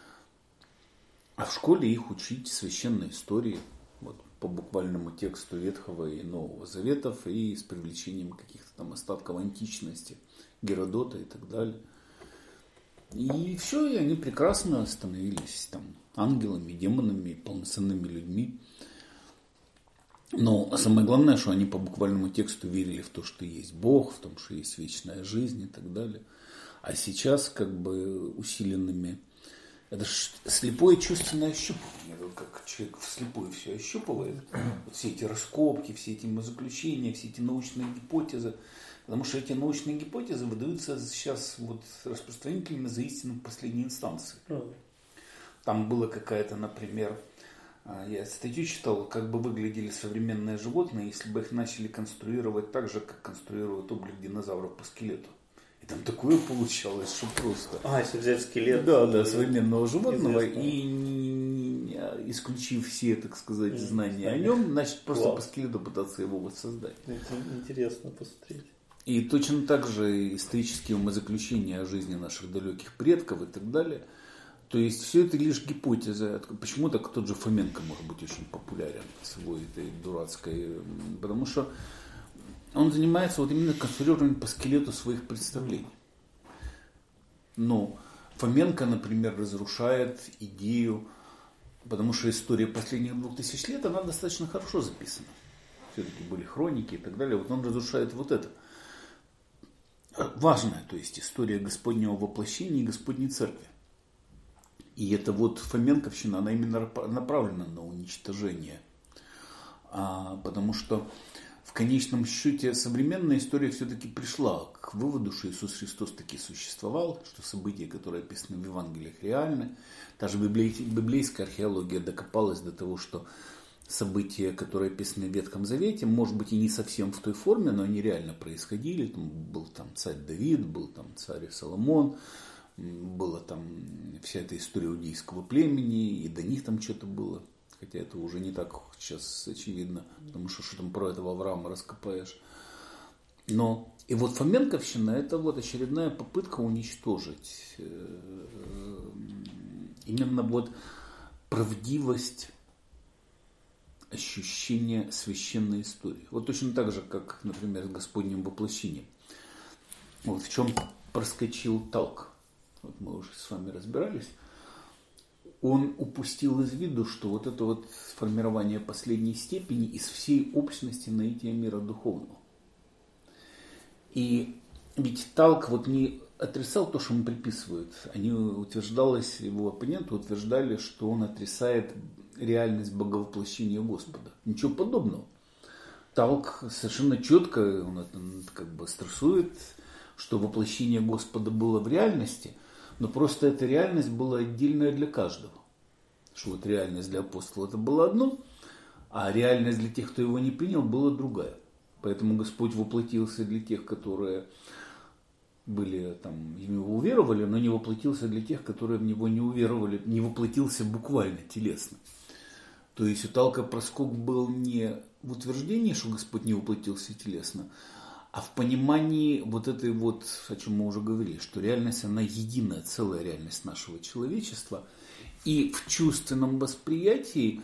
А в школе их учить священной истории, вот, по буквальному тексту Ветхого и Нового Заветов, и с привлечением каких-то там остатков античности, Геродота и так далее. И все, и они прекрасно становились там ангелами, демонами, полноценными людьми. Но самое главное, что они по буквальному тексту верили в то, что есть Бог, в том, что есть вечная жизнь и так далее. А сейчас как бы усиленными... Это ж слепое чувственное ощупывание, как человек вслепую все ощупывает. Вот все эти раскопки, все эти заключения, все эти научные гипотезы. Потому что эти научные гипотезы выдаются сейчас вот распространителями за истину в последней инстанции. Там было какая-то, например, я статью читал, как бы выглядели современные животные, если бы их начали конструировать так же, как конструируют облик динозавров по скелету. И там такое получалось, что просто... А, если взять скелет... Да, да, современного животного и не, исключив все, так сказать, знания о нем, значит, просто Класс. По скелету пытаться его воссоздать. Это интересно посмотреть. И точно так же исторические умозаключения о жизни наших далеких предков и так далее. То есть все это лишь гипотеза. Почему так тот же Фоменко может быть очень популярен с его этой дурацкой? Потому что он занимается вот именно конструированием по скелету своих представлений. Но Фоменко, например, разрушает идею, потому что история последних двух тысяч лет, она достаточно хорошо записана. Все-таки были хроники и так далее. Вот он разрушает вот это. Важная, то есть история Господнего воплощения и Господней Церкви. И это вот Фоменковщина, она именно направлена на уничтожение. А, потому что в конечном счете современная история все-таки пришла к выводу, что Иисус Христос таки существовал, что события, которые описаны в Евангелиях, реальны. Та же библейская археология докопалась до того, что события, которые описаны в Ветхом Завете, может быть и не совсем в той форме, но они реально происходили. Там был там царь Давид, был там царь Соломон, была там вся эта история иудейского племени, и до них там что-то было. Хотя это уже не так сейчас очевидно, потому что что там про этого Авраама раскопаешь. Но и вот Фоменковщина — это вот очередная попытка уничтожить именно вот правдивость ощущения священной истории. Вот точно так же, как, например, с Господним воплощением. Вот в чем проскочил Талк. Вот мы уже с вами разбирались. Он упустил из виду, что вот это вот формирование последней степени из всей общности наития мира духовного. И ведь Талк вот не отрицал то, что ему приписывают. Они утверждалось, его оппоненты утверждали, что он отрицает реальность боговоплощения Господа. Ничего подобного. Талк совершенно четко, он это как бы стрессует, что воплощение Господа было в реальности, но просто эта реальность была отдельная для каждого. Что вот реальность для апостола это было одно, а реальность для тех, кто его не принял, была другая. Поэтому Господь воплотился для тех, которые были там, в него уверовали, но не воплотился для тех, которые в него не уверовали, не воплотился буквально, телесно. То есть у Талка проскок был не в утверждении, что Господь не воплотился телесно, а в понимании вот этой вот, о чем мы уже говорили, что реальность, она единая, целая реальность нашего человечества. И в чувственном восприятии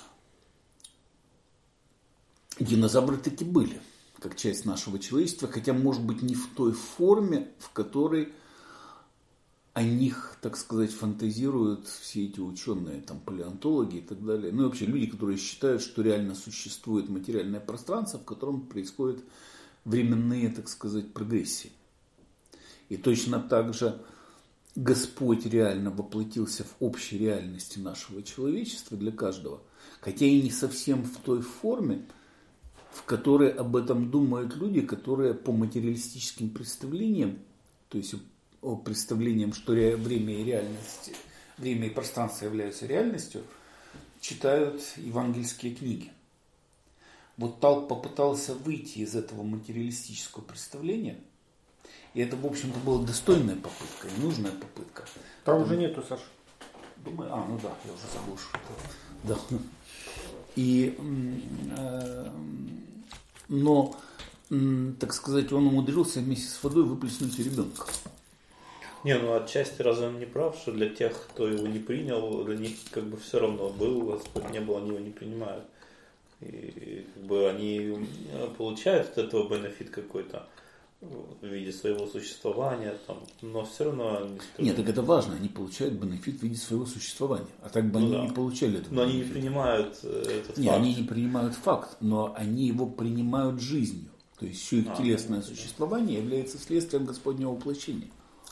динозавры таки были, как часть нашего человечества, хотя, может быть, не в той форме, в которой о них, так сказать, фантазируют все эти ученые, там, палеонтологи и так далее. Ну и вообще люди, которые считают, что реально существует материальное пространство, в котором происходят временные, так сказать, прогрессии. И точно так же Господь реально воплотился в общей реальности нашего человечества для каждого, хотя и не совсем в той форме, в которой об этом думают люди, которые по материалистическим представлениям, то есть по представлениям, что время и реальность, время и пространство являются реальностью, читают евангельские книги. Вот Талк попытался выйти из этого материалистического представления, и это, в общем-то, была достойная попытка и нужная попытка. Там уже нету, Саша. Думаю, а, ну да, я уже забыл, что это. Да. И, э, но, э, так сказать, он умудрился вместе с водой выплеснуть ребенка. Не, ну отчасти разве он не прав, что для тех, кто его не принял, для них как бы все равно был, Господь не был, они его не принимают. И как бы они получают от этого бенефит какой-то в виде своего существования, там, но все равно они... Нет, так это важно, они получают бенефит в виде своего существования, а так бы ну, они да. не получали этого Но бенефита. Они не принимают этот Нет, факт. они не принимают факт, но они его принимают жизнью. То есть все их а, телесное ну, существование да. является следствием Господнего воплощения.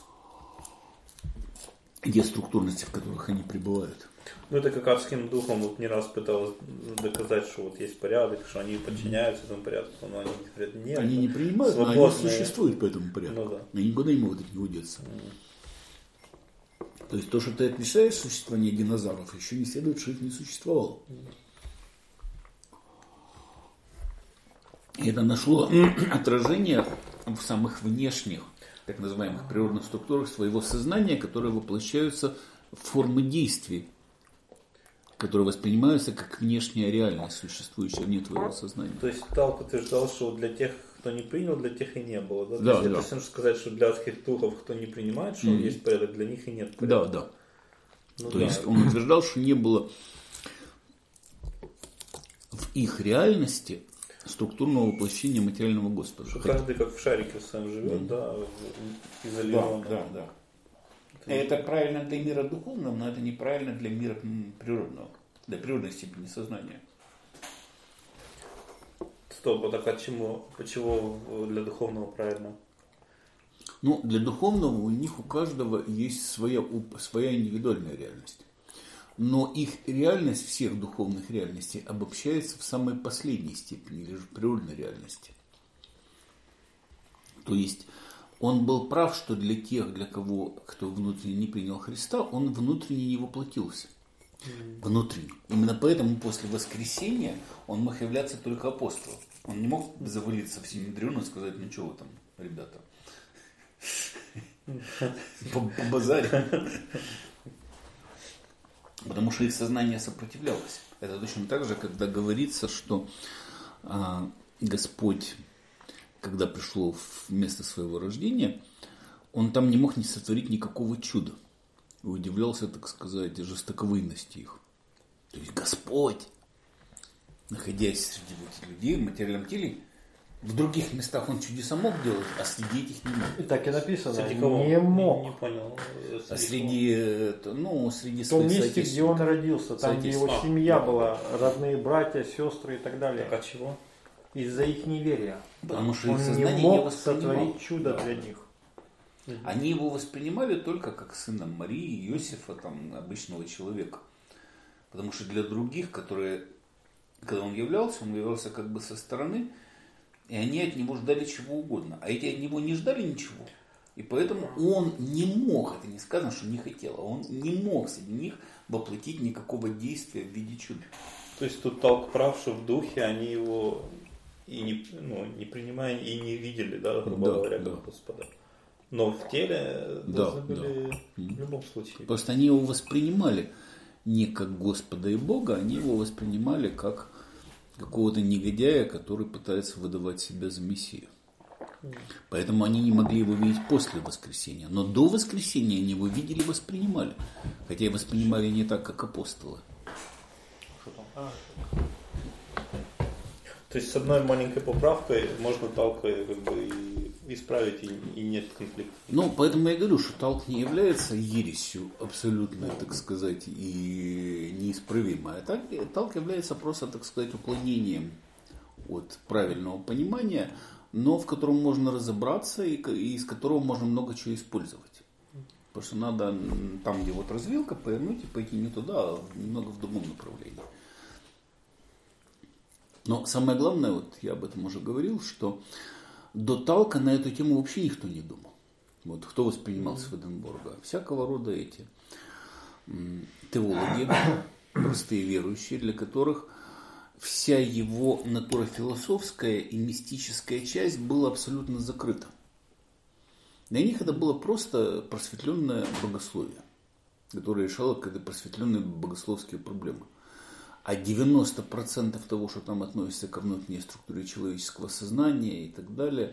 Те структурности, в которых они пребывают. Ну, это как адским духом вот не раз пыталась доказать, что вот есть порядок, что они подчиняются этому порядку, но они говорят, нет. Они не принимают, свободные... но они существуют по этому порядку. Ну, да. Они никуда не могут от него деться. Mm. То есть то, что ты отрицаешь существование динозавров, еще не следует, что их не существовало. Mm. И это нашло отражение в самых внешних, так называемых природных структурах своего сознания, которые воплощаются в формы действий, которые воспринимаются как внешняя реальность, существующая вне твоего сознания. То есть Талк утверждал, что для тех, кто не принял, для тех и не было. Да? Да, То есть да. это все сказать, что для адских духов, кто не принимает, что mm-hmm. есть порядок, для них и нет порядка. Да, да. Ну, То да. есть он утверждал, что не было в их реальности структурного воплощения материального Господа. Что каждый как в шарике сам живет, mm-hmm. да, изолированно. Да, да, да. Это правильно для мира духовного, но это неправильно для мира природного, для природной степени сознания. Стоп, а так от чему, почему для духовного правильно? Ну, для духовного у них у каждого есть своя, своя индивидуальная реальность. Но их реальность, всех духовных реальностей, обобщается в самой последней степени, лишь в природной реальности. То есть он был прав, что для тех, для кого, кто внутренне не принял Христа, он внутренне не воплотился. Mm-hmm. Внутренне. Именно поэтому после воскресения он мог являться только апостолом. Он не мог завалиться в Синедриону и сказать, ну что вы там, ребята, по базаре. Потому что их сознание сопротивлялось. Это точно так же, когда говорится, что Господь, когда пришло в место своего рождения, он там не мог не сотворить никакого чуда. И удивлялся, так сказать, жестоковыйности их. То есть Господь, находясь среди вот людей в материальном теле, в других местах он чудеса мог делать, а среди этих не мог. И так и написано, среди кого? Не мог. Не, не понял. Среди а среди, ну, среди в том месте, где он родился, там, где его а, семья да. была, родные братья, сестры и так далее. Так, а чего? Из-за их неверия. Потому что он их не мог не сотворить чудо да. для них. Они его воспринимали только как сына Марии, Иосифа, там, обычного человека. Потому что для других, которые, когда он являлся, он являлся как бы со стороны, и они от него ждали чего угодно. А эти от него не ждали ничего. И поэтому он не мог, это не сказано, что не хотел, а он не мог среди них воплотить никакого действия в виде чуда. То есть тут Талк прав, что в духе они его и не, ну, не принимая и не видели, да, грубо Да, говоря, да. Господа. Но в теле Да, должны были да. в любом случае. Просто они его воспринимали не как Господа и Бога, они его воспринимали как какого-то негодяя, который пытается выдавать себя за Мессию. Поэтому они не могли его видеть после воскресения. Но до воскресения они его видели и воспринимали. Хотя и воспринимали не так, как апостолы. Что там? А, то есть с одной маленькой поправкой можно Талка как бы и исправить, и, и нет конфликта. Ну, поэтому я говорю, что Талк не является ересью абсолютно, так сказать, и неисправимой. А так, Талк является просто, так сказать, уклонением от правильного понимания, но в котором можно разобраться и, и из которого можно много чего использовать. Потому что надо там, где вот развилка, повернуть и пойти не туда, а немного в другом направлении. Но самое главное, вот я об этом уже говорил, что до Талка на эту тему вообще никто не думал. Вот кто воспринимал Сведенборга? Всякого рода эти теологи, простые верующие, для которых вся его натура философская и мистическая часть была абсолютно закрыта. Для них это было просто просветленное богословие, которое решало какие-то просветленные богословские проблемы. А девяносто процентов того, что там относится к внутренней структуре человеческого сознания и так далее,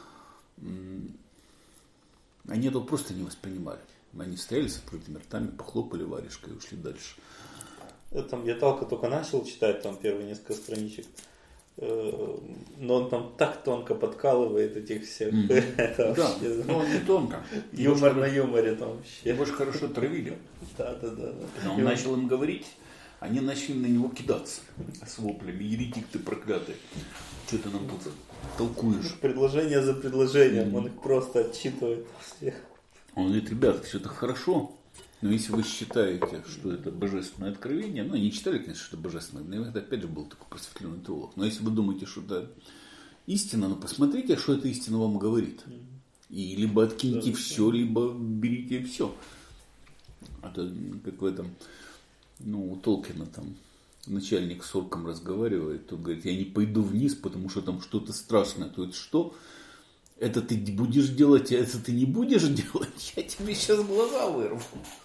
они этого просто не воспринимали. Они стояли с открытыми ртами, похлопали варежкой и ушли дальше. Там я Талка только начал читать, там первые несколько страничек. Но он там так тонко подкалывает этих всех. Mm-hmm. Это да, вообще... но он не тонко. Юмор на юморе там вообще. Его же хорошо травили. Да, да, да. Когда он начал им говорить, они начали на него кидаться с воплями. Еретик ты проклятый. Что ты нам тут толкуешь? Предложение за предложением. Mm-hmm. Он их просто отчитывает всех. Он говорит, ребята, все так хорошо. Но если вы считаете, что это божественное откровение, ну, они читали, конечно, что это божественное, но это опять же был такой просветленный теолог. Но если вы думаете, что это истина, ну, посмотрите, что эта истина вам говорит. И либо откиньте да, все, да. либо берите все. Это как в этом, ну, у Толкина там начальник с орком разговаривает, тот говорит, я не пойду вниз, потому что там что-то страшное. То есть что? Это ты будешь делать, а это ты не будешь делать, я тебе сейчас глаза вырву.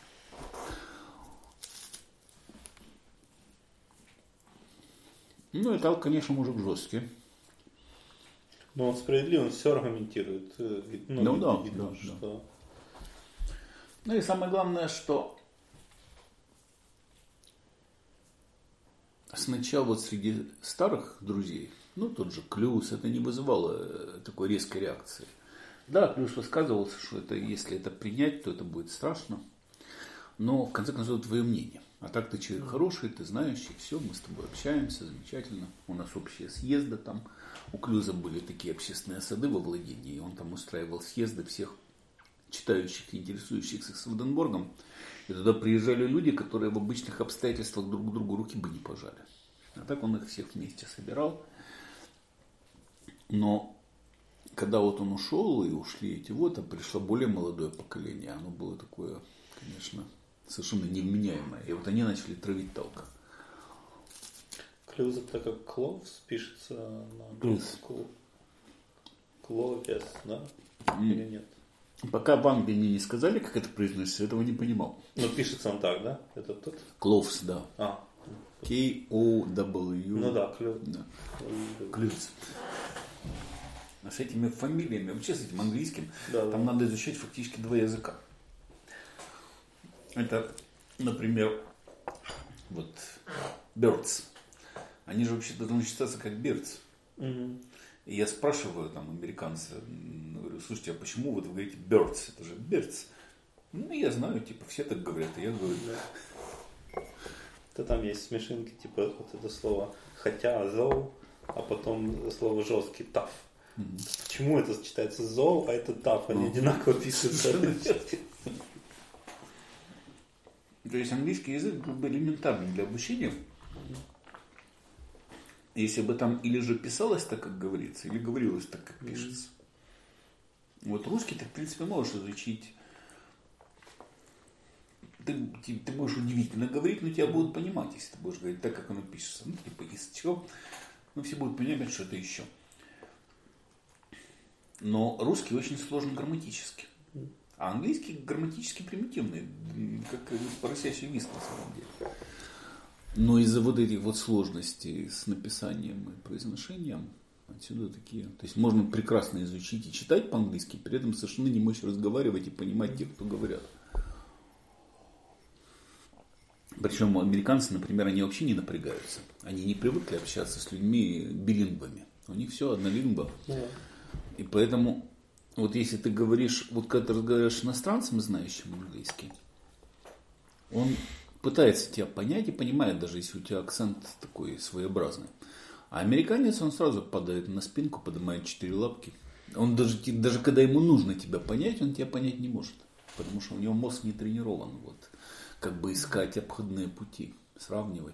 Ну, и Талк, конечно, мужик жесткий. Но он справедливо, он все аргументирует. Ну, ну да, видно, да, что... да. Ну и самое главное, что сначала вот среди старых друзей, ну, тот же Клюс, это не вызывало такой резкой реакции. Да, Клюс высказывался, что это, если это принять, то это будет страшно. Но, в конце концов, это твое мнение. А так ты человек хороший, ты знающий, все, мы с тобой общаемся, замечательно. У нас общие съезды там. У Клюза были такие общественные сады во владении, и он там устраивал съезды всех читающих и интересующихся Сведенборгом. И туда приезжали люди, которые в обычных обстоятельствах друг к другу руки бы не пожали. А так он их всех вместе собирал. Но когда вот он ушел и ушли эти вот, а пришло более молодое поколение, оно было такое, конечно, совершенно невменяемое. И вот они начали травить Талка. Клюз это как Кловс пишется на Клюз. Кловес, да? Mm. Или нет? Пока в Англии мне не сказали, как это произносится, этого не понимал. Но пишется он так, да? Это тот? Кловс, да. А. K-O-W. Ну да, Клюз. Да. Клюз. А с этими фамилиями, вообще с этим английским, да, там да. надо изучать фактически два языка. Это, например, вот Birds. Они же вообще-то должны считаться как Birds. Угу. И я спрашиваю там американца, говорю, слушайте, а почему вот вы говорите Birds? Это же Birds. Ну, я знаю, типа, все так говорят, и я говорю, да. То там есть смешинки, типа, вот это слово хотя, зоу, а потом слово жесткий, tough. Mm-hmm. Почему это читается зоу, а это tough? Они mm-hmm. одинаково пишутся. То есть английский язык был бы элементарным для обучения. Если бы там или же писалось так, как говорится, или говорилось так, как пишется. Mm-hmm. Вот русский ты, в принципе, можешь изучить. Ты, ты, ты будешь удивительно говорить, но тебя будут понимать, если ты будешь говорить так, как оно пишется. Ну, типа, из чего ну, все будут понимать, что это еще. Но русский очень сложен грамматически. А английский грамматически примитивный, как поросячий виск на самом деле. Но из-за вот этих вот сложностей с написанием и произношением, отсюда такие. То есть можно прекрасно изучить и читать по-английски, при этом совершенно не можешь разговаривать и понимать тех, кто говорят. Причем американцы, например, они вообще не напрягаются. Они не привыкли общаться с людьми билингвами. У них все одна лингва. Yeah. И поэтому, вот если ты говоришь, вот когда ты разговариваешь с иностранцем, знающим английский, он пытается тебя понять и понимает, даже если у тебя акцент такой своеобразный. А американец, он сразу падает на спинку, поднимает четыре лапки. Он даже, даже когда ему нужно тебя понять, он тебя понять не может. Потому что у него мозг не тренирован. Вот, как бы искать обходные пути, сравнивать.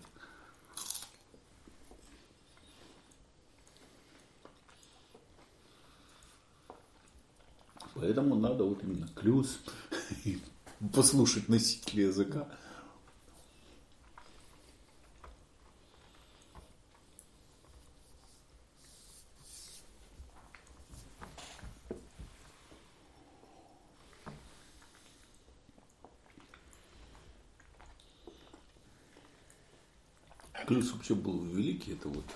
Поэтому надо вот именно клюз, послушать носителя языка. Клюз вообще был великий, это вот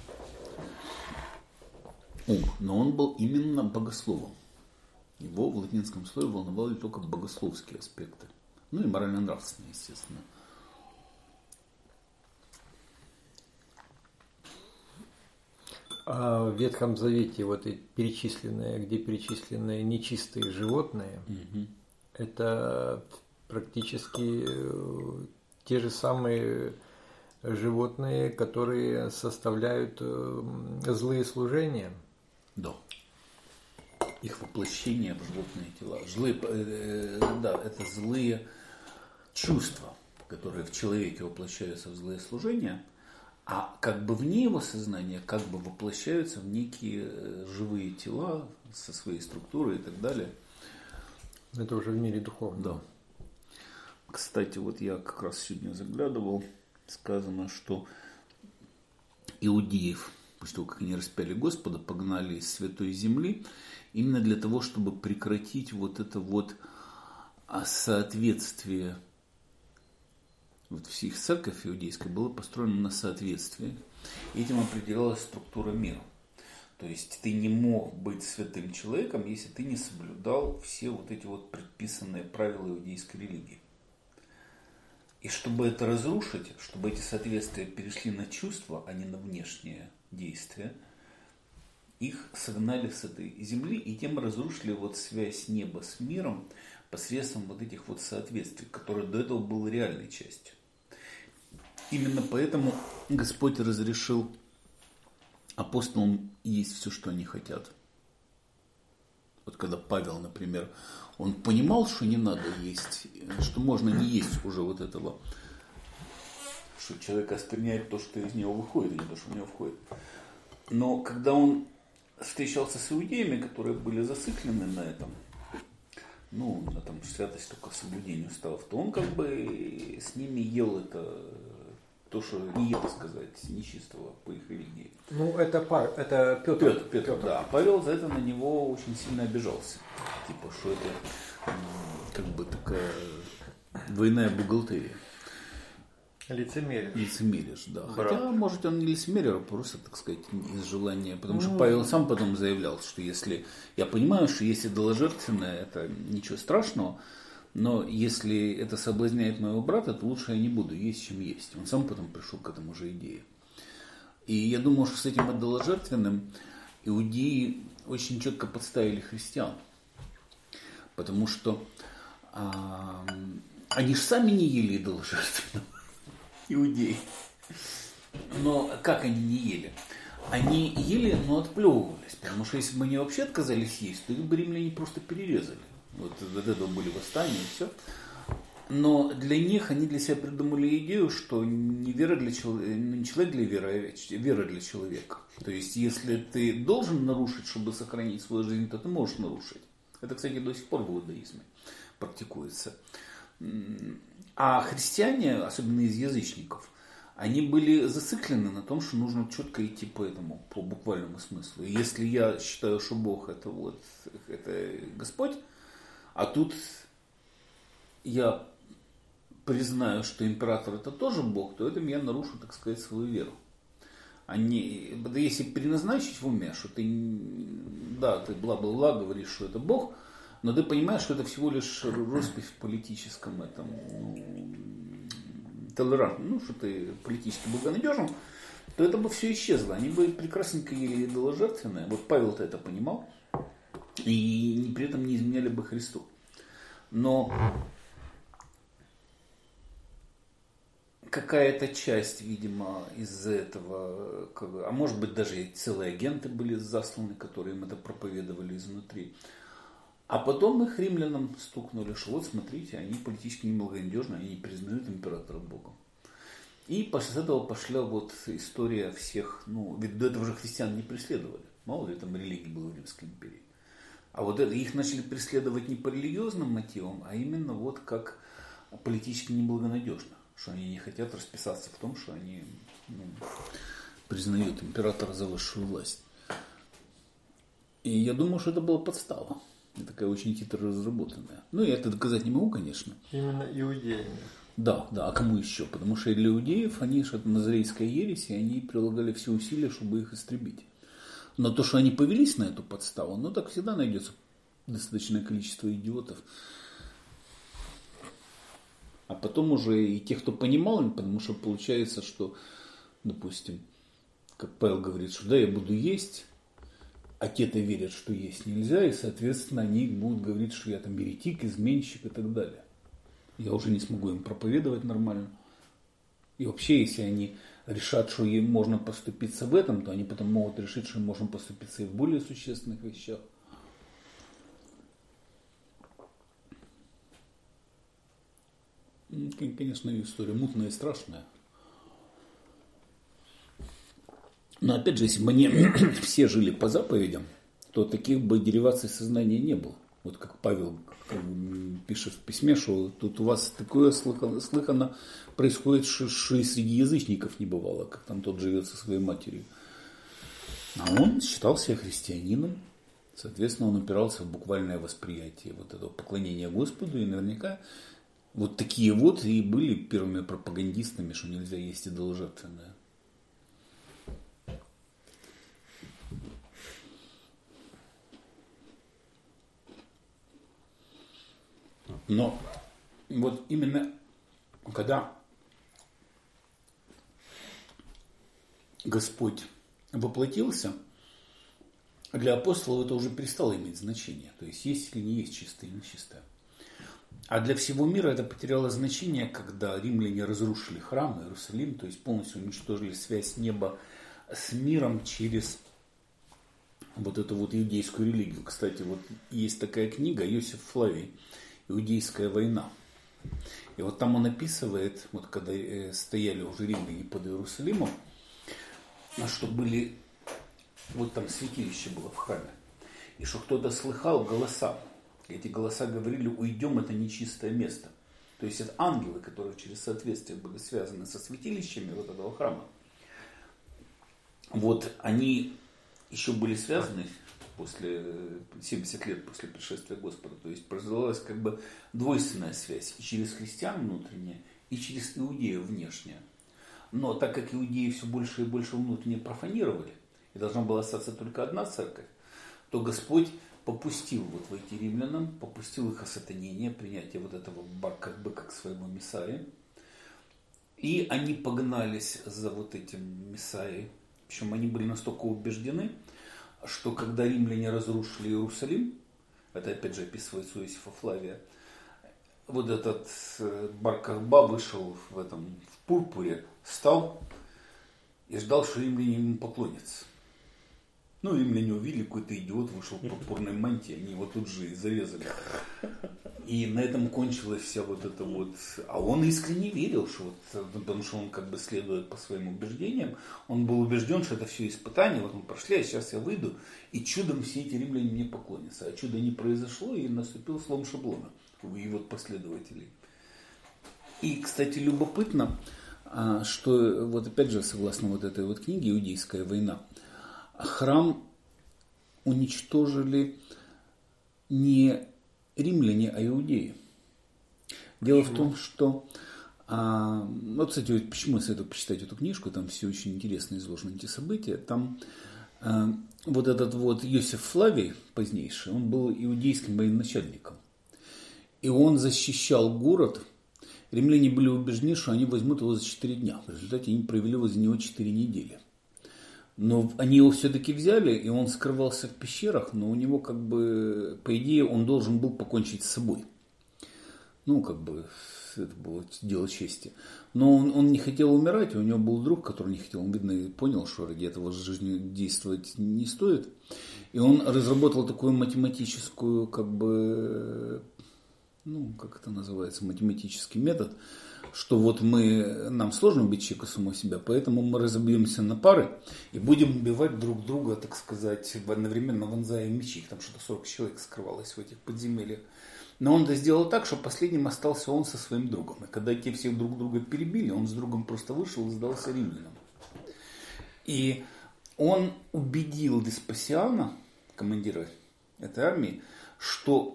ум, но он был именно богословом. Его в латинском слове волновали только богословские аспекты. Ну и морально-нравственные, естественно. А в Ветхом Завете вот и перечисленные, где перечислены нечистые животные, угу. это практически те же самые животные, которые составляют злые служения. Да. Их воплощение в животные тела. Злые, э, да, это злые чувства, которые в человеке воплощаются в злые служения, а как бы вне его сознания как бы воплощаются в некие живые тела со своей структурой и так далее. Это уже в мире духовном. Да. Кстати, вот я как раз сегодня заглядывал, сказано, что иудеев, после того, как они распяли Господа, погнали из святой земли, именно для того, чтобы прекратить вот это вот соответствие. Вот их церковь иудейская была построена на соответствии. Этим определялась структура мира. То есть ты не мог быть святым человеком, если ты не соблюдал все вот эти вот предписанные правила иудейской религии. И чтобы это разрушить, чтобы эти соответствия перешли на чувства, а не на внешние действия, их согнали с этой земли и тем разрушили вот связь неба с миром посредством вот этих вот соответствий, которые до этого были реальной частью. Именно поэтому Господь разрешил апостолам есть все, что они хотят. Вот когда Павел, например, он понимал, что не надо есть, что можно не есть уже вот этого, что человек оскверняет то, что из него выходит, а не то, что в него входит. Но когда он встречался с иудеями, которые были зациклены на этом, ну, на там святость только в соблюдении уставов, то он как бы с ними ел это, то, что не ел, сказать, нечистого по их религии. Ну, это, Пар, это Петр. Петр, Петр, Петр. Да. Павел за это на него очень сильно обижался. Типа, что это как бы такая двойная бухгалтерия. Лицемерие. Лицемеришь, да. Брат. Хотя, может, он не лицемерие, а просто, так сказать, из желания. Потому что Павел сам потом заявлял, что если... Я понимаю, что если идоложертвенное, это ничего страшного, но если это соблазняет моего брата, то лучше я не буду есть, чем есть. Он сам потом пришел к этому же идее. И я думаю, что с этим идоложертвенным иудеи очень четко подставили христиан. Потому что а, они же сами не ели идоложертвенного. Иудеи. Но как они не ели? Они ели, но отплевывались. Потому что если бы они вообще отказались есть, то их бы римляне просто перерезали. Вот от этого были восстания и все. Но для них, они для себя придумали идею, что не вера для человека, не человек для веры, а вера для человека. То есть, если ты должен нарушить, чтобы сохранить свою жизнь, то ты можешь нарушить. Это, кстати, до сих пор в иудаизме практикуется. А христиане, особенно из язычников, они были зациклены на том, что нужно четко идти по этому, по буквальному смыслу. И если я считаю, что Бог это вот, это Господь, а тут я признаю, что император это тоже Бог, то этим я нарушу, так сказать, свою веру. Они, если переназначить в уме, что ты, да, ты бла-бла-бла говоришь, что это Бог, но ты понимаешь, что это всего лишь роспись в политическом этом, ну, толерантном, ну, что ты политически благонадежен, то это бы все исчезло. Они бы прекрасненько ели идоложертвенное. Вот Павел-то это понимал, и при этом не изменяли бы Христу. Но какая-то часть, видимо, из-за этого, а может быть даже и целые агенты были засланы, которые им это проповедовали изнутри. А потом их римлянам стукнули, что вот смотрите, они политически неблагонадежны, они не признают императора Богом. И после этого пошла вот история всех, ну, ведь до этого же христиан не преследовали, мало ли там религии было в Римской империи. А вот это, их начали преследовать не по религиозным мотивам, а именно вот как политически неблагонадежно, что они не хотят расписаться в том, что они, ну, признают императора за высшую власть. И я думаю, что это была подстава. Такая очень хитро разработанная. Ну, я это доказать не могу, конечно. Именно иудеями. Да, да, а кому еще? Потому что для иудеев, они же это назарейская ересь, и они прилагали все усилия, чтобы их истребить. Но то, что они повелись на эту подставу, ну, так всегда найдется достаточное количество идиотов. А потом уже и тех, кто понимал, потому что получается, что, допустим, как Павел говорит, что да, я буду есть, а те-то верят, что есть нельзя, и, соответственно, они будут говорить, что я там еретик, изменщик и так далее. Я уже не смогу им проповедовать нормально. И вообще, если они решат, что им можно поступиться в этом, то они потом могут решить, что им можно поступиться и в более существенных вещах. Конечно, история мутная и страшная. Но опять же, если бы они все жили по заповедям, то таких бы дериваций сознания не было. Вот как Павел как пишет в письме, что тут у вас такое слыхано, слыхано происходит, что, что и среди язычников не бывало, как там тот живет со своей матерью. А он считал себя христианином, соответственно, он упирался в буквальное восприятие вот этого поклонения Господу, и наверняка вот такие вот и были первыми пропагандистами, что нельзя есть идоложертвенное. Но вот именно когда Господь воплотился, для апостолов это уже перестало иметь значение. То есть есть или не есть чистое или нечистое. А для всего мира это потеряло значение, когда римляне разрушили храм Иерусалим, то есть полностью уничтожили связь неба с миром через вот эту вот иудейскую религию. Кстати, вот есть такая книга Иосиф Флавий «Иудейская война». И вот там он описывает, вот когда стояли уже римляне под Иерусалимом, что были, вот там святилище было в храме, и что кто-то слыхал голоса. Эти голоса говорили: уйдем, это нечистое место. То есть это ангелы, которые через соответствие были связаны со святилищами вот этого храма. Вот они еще были связаны после семьдесят лет после пришествия Господа. То есть произвелась как бы двойственная связь и через христиан внутренняя, и через иудеев внешняя. Но так как иудеи все больше и больше внутренне профанировали, и должна была остаться только одна церковь, то Господь попустил вот в эти римлянам, попустил их осатанение, принятие вот этого как бы как своего Мессии. И они погнались за вот этим Мессией. Причем они были настолько убеждены, что когда римляне разрушили Иерусалим, это опять же описывается у Иосифа Флавия, вот этот Бар-Кохба вышел в этом в пурпуре, встал и ждал, что римляне ему поклонятся. Ну, римляне увидели, какой-то идиот вышел в пурпурной мантии, они его тут же и зарезали. И на этом кончилась вся вот эта вот... А он искренне верил, что вот, потому что он как бы следует по своим убеждениям, он был убежден, что это все испытания, вот мы прошли, а сейчас я выйду, и чудом все эти римляне мне поклонятся. А чудо не произошло, и наступил слом шаблона у его последователей. И, кстати, любопытно, что вот опять же, согласно вот этой вот книге «Иудейская война», храм уничтожили не римляне, а иудеи. Дело почему? В том, что... А, вот, кстати, вот почему я советую почитать эту книжку, там все очень интересно изложены эти события. Там а, вот этот вот Иосиф Флавий, позднейший, он был иудейским военачальником. И он защищал город. Римляне были убеждены, что они возьмут его за четыре дня. В результате они провели возле него четыре недели. Но они его все-таки взяли, и он скрывался в пещерах, но у него как бы, по идее, он должен был покончить с собой. Ну, как бы, это было дело чести. Но он, он не хотел умирать, у него был друг, который не хотел. Он, видно, понял, что ради этого жизни действовать не стоит. И он разработал такую математическую, как бы, ну, как это называется, математический метод, что вот мы, нам сложно убить человека самого себя, поэтому мы разобьемся на пары и будем убивать друг друга, так сказать, одновременно вонзая мечи. Там что-то сорок человек скрывалось в этих подземельях. Но он это сделал так, что последним остался он со своим другом. И когда те все друг друга перебили, он с другом просто вышел и сдался римлянам. И он убедил Веспасиана, командира этой армии, что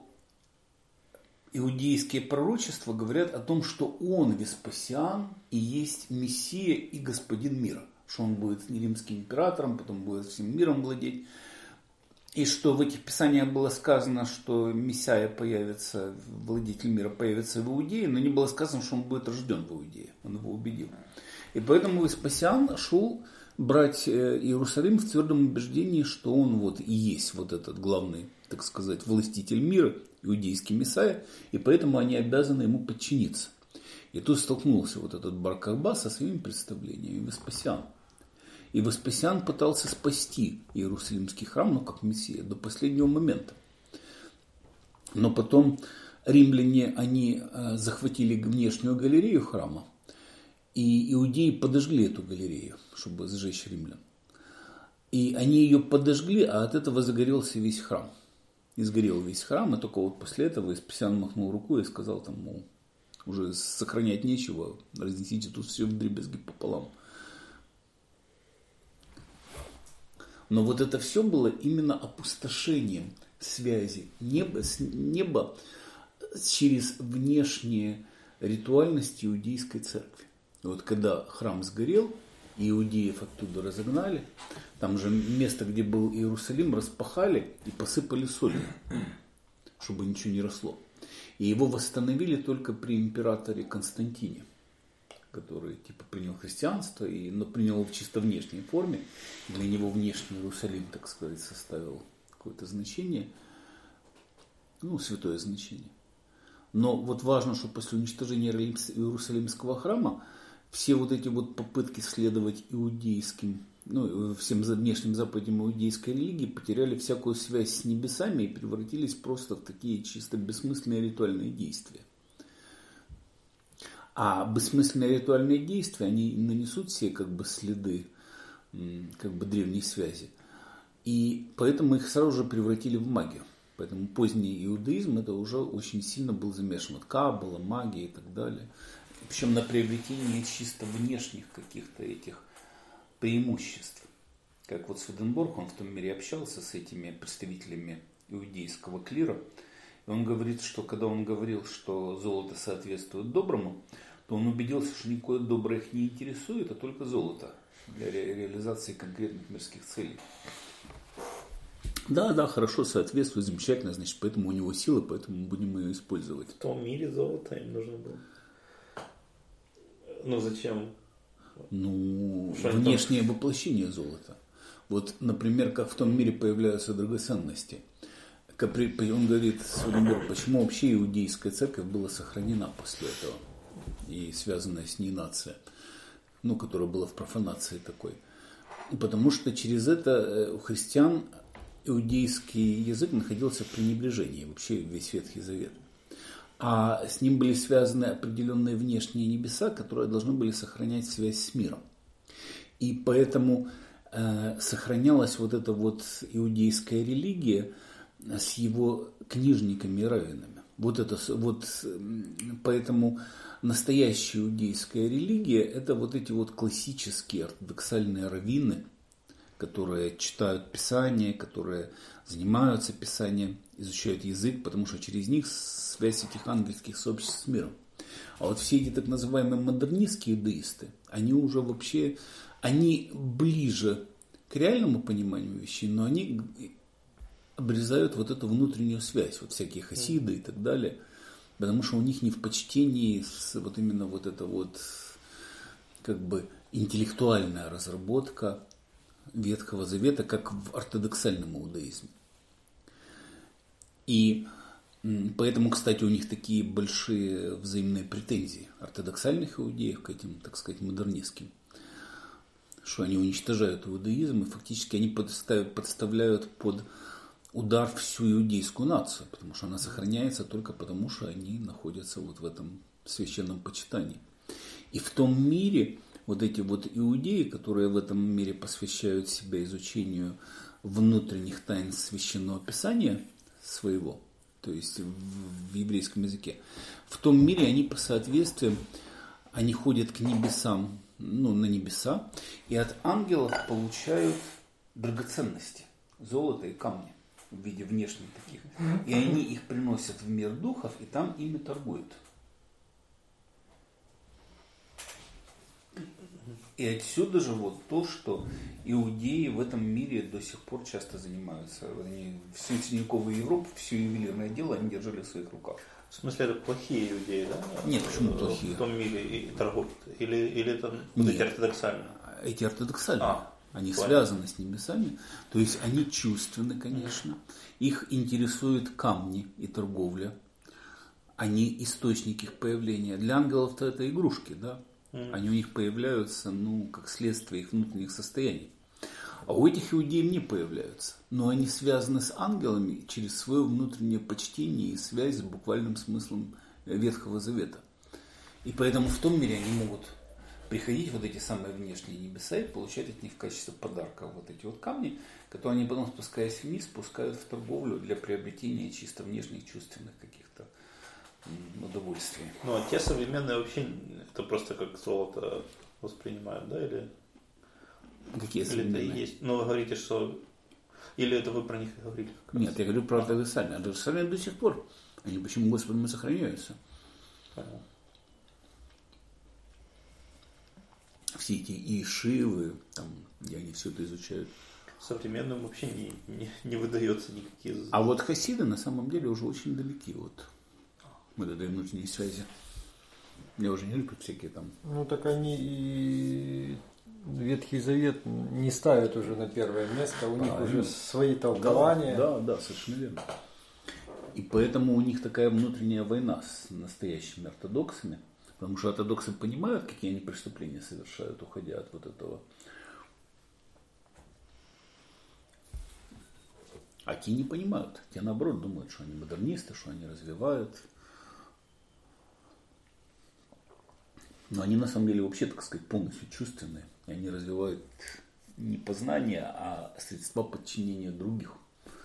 иудейские пророчества говорят о том, что он, Веспасиан, и есть Мессия и Господин мира. Что он будет римским императором, потом будет всем миром владеть. И что в этих писаниях было сказано, что Мессия появится, владетель мира появится в Иудее, но не было сказано, что он будет рожден в Иудее. Он его убедил. И поэтому Веспасиан шел брать Иерусалим в твердом убеждении, что он вот и есть вот этот главный, так сказать, властитель мира, иудейский Мессия, и поэтому они обязаны ему подчиниться. И тут столкнулся вот этот Бар-Кохба со своими представлениями Веспасиан. И Веспасиан пытался спасти Иерусалимский храм, ну как Мессия, до последнего момента. Но потом римляне, они захватили внешнюю галерею храма, и иудеи подожгли эту галерею, чтобы сжечь римлян. И они ее подожгли, а от этого загорелся весь храм. И сгорел весь храм, и только вот после этого Веспасиан махнул рукой и сказал, там, мол, уже сохранять нечего, разнесите тут все вдребезги пополам. Но вот это все было именно опустошением связи неба, с неба через внешние ритуальности иудейской церкви. И вот когда храм сгорел, иудеев оттуда разогнали, там же место, где был Иерусалим, распахали и посыпали солью, чтобы ничего не росло. И его восстановили только при императоре Константине, который типа принял христианство, и, но принял его в чисто внешней форме. Для него внешний Иерусалим, так сказать, составил какое-то значение, ну, святое значение. Но вот важно, что после уничтожения Иерусалимского храма все вот эти вот попытки следовать иудейским, ну, всем внешним заповедям иудейской религии потеряли всякую связь с небесами и превратились просто в такие чисто бессмысленные ритуальные действия. А бессмысленные ритуальные действия, они нанесут все как бы следы как бы древней связи. И поэтому их сразу же превратили в магию. Поэтому поздний иудаизм это уже очень сильно был замешан. Вот каббала, магия и так далее. Причем на приобретение чисто внешних каких-то этих преимуществ. Как вот Сведенборг, он в том мире общался с этими представителями иудейского клира. И он говорит, что когда он говорил, что золото соответствует доброму, то он убедился, что никакое доброе их не интересует, а только золото для ре- реализации конкретных мирских целей. Да, да, хорошо, соответствует, замечательно, значит, поэтому у него силы, поэтому мы будем ее использовать. В том мире золото им нужно было. Ну зачем? Ну, что внешнее там? Воплощение золота. Вот, например, как в том мире появляются драгоценности. Он говорит, почему вообще иудейская церковь была сохранена после этого и связанная с ней нация, ну, которая была в профанации такой. Потому что через это у христиан иудейский язык находился в пренебрежении, вообще весь Ветхий Завет. А с ним были связаны определенные внешние небеса, которые должны были сохранять связь с миром. И поэтому э, сохранялась вот эта вот иудейская религия с его книжниками и раввинами. Вот это, вот, поэтому настоящая иудейская религия – это вот эти вот классические ортодоксальные раввины, которые читают Писание, которые занимаются Писанием, изучают язык, потому что через них связь этих ангельских сообществ с миром. А вот все эти так называемые модернистские иудаисты, они уже вообще, они ближе к реальному пониманию вещей, но они обрезают вот эту внутреннюю связь, вот всякие хасиды и так далее, потому что у них не в почтении с, вот именно вот эта вот как бы интеллектуальная разработка Ветхого Завета, как в ортодоксальном иудаизме. И поэтому, кстати, у них такие большие взаимные претензии ортодоксальных иудеев к этим, так сказать, модернистским, что они уничтожают иудаизм, и фактически они подставляют под удар всю иудейскую нацию, потому что она сохраняется только потому, что они находятся вот в этом священном почитании. И в том мире вот эти вот иудеи, которые в этом мире посвящают себя изучению внутренних тайн священного писания своего, то есть в еврейском языке, в том мире они по соответствию, они ходят к небесам, ну, на небеса, и от ангелов получают драгоценности, золото и камни в виде внешних таких. И они их приносят в мир духов, и там ими торгуют. И отсюда же вот то, что иудеи в этом мире до сих пор часто занимаются. Они всю средневековую Европу, все ювелирное дело они держали в своих руках. В смысле, это плохие иудеи, да? Нет, почему плохие? В том мире и торгуют? Или, или это вот эти ортодоксальные? Эти ортодоксальные. А, они понял. связаны с небесами. То есть они чувственны, конечно. Их интересуют камни и торговля. Они источник их появления. Для ангелов-то это игрушки, да? Они у них появляются, ну, как следствие их внутренних состояний. А у этих иудеев не появляются. Но они связаны с ангелами через свое внутреннее почтение и связь с буквальным смыслом Ветхого Завета. И поэтому в том мире они могут приходить вот эти самые внешние небеса и получать от них в качестве подарка вот эти вот камни, которые они потом, спускаясь вниз, пускают в торговлю для приобретения чисто внешних чувственных каких-то удовольствий. Ну, а те современные вообще это просто как золото воспринимают, да, или... Какие или это и современные? есть? Ну, вы говорите, что... Или это вы про них говорили? Нет, я говорю про ортодоксальные. Ортодоксальные до сих пор. Они почему Господом и сохраняются. Понятно. Все эти ишивы, там, где они все это изучают. Современным вообще не, не, не выдается никакие... А вот хасиды на самом деле уже очень далеки от вот этой внутренней связи. Я уже не люблю всякие там... Ну так они и Ветхий Завет не ставят уже на первое место, у них а, уже свои толкования. Да, да, да, совершенно верно. И поэтому у них такая внутренняя война с настоящими ортодоксами, потому что ортодоксы понимают, какие они преступления совершают, уходя от вот этого. А те не понимают, те наоборот думают, что они модернисты, что они развивают. Но они на самом деле вообще, так сказать, полностью чувственные. И они развивают не познание, а средства подчинения других.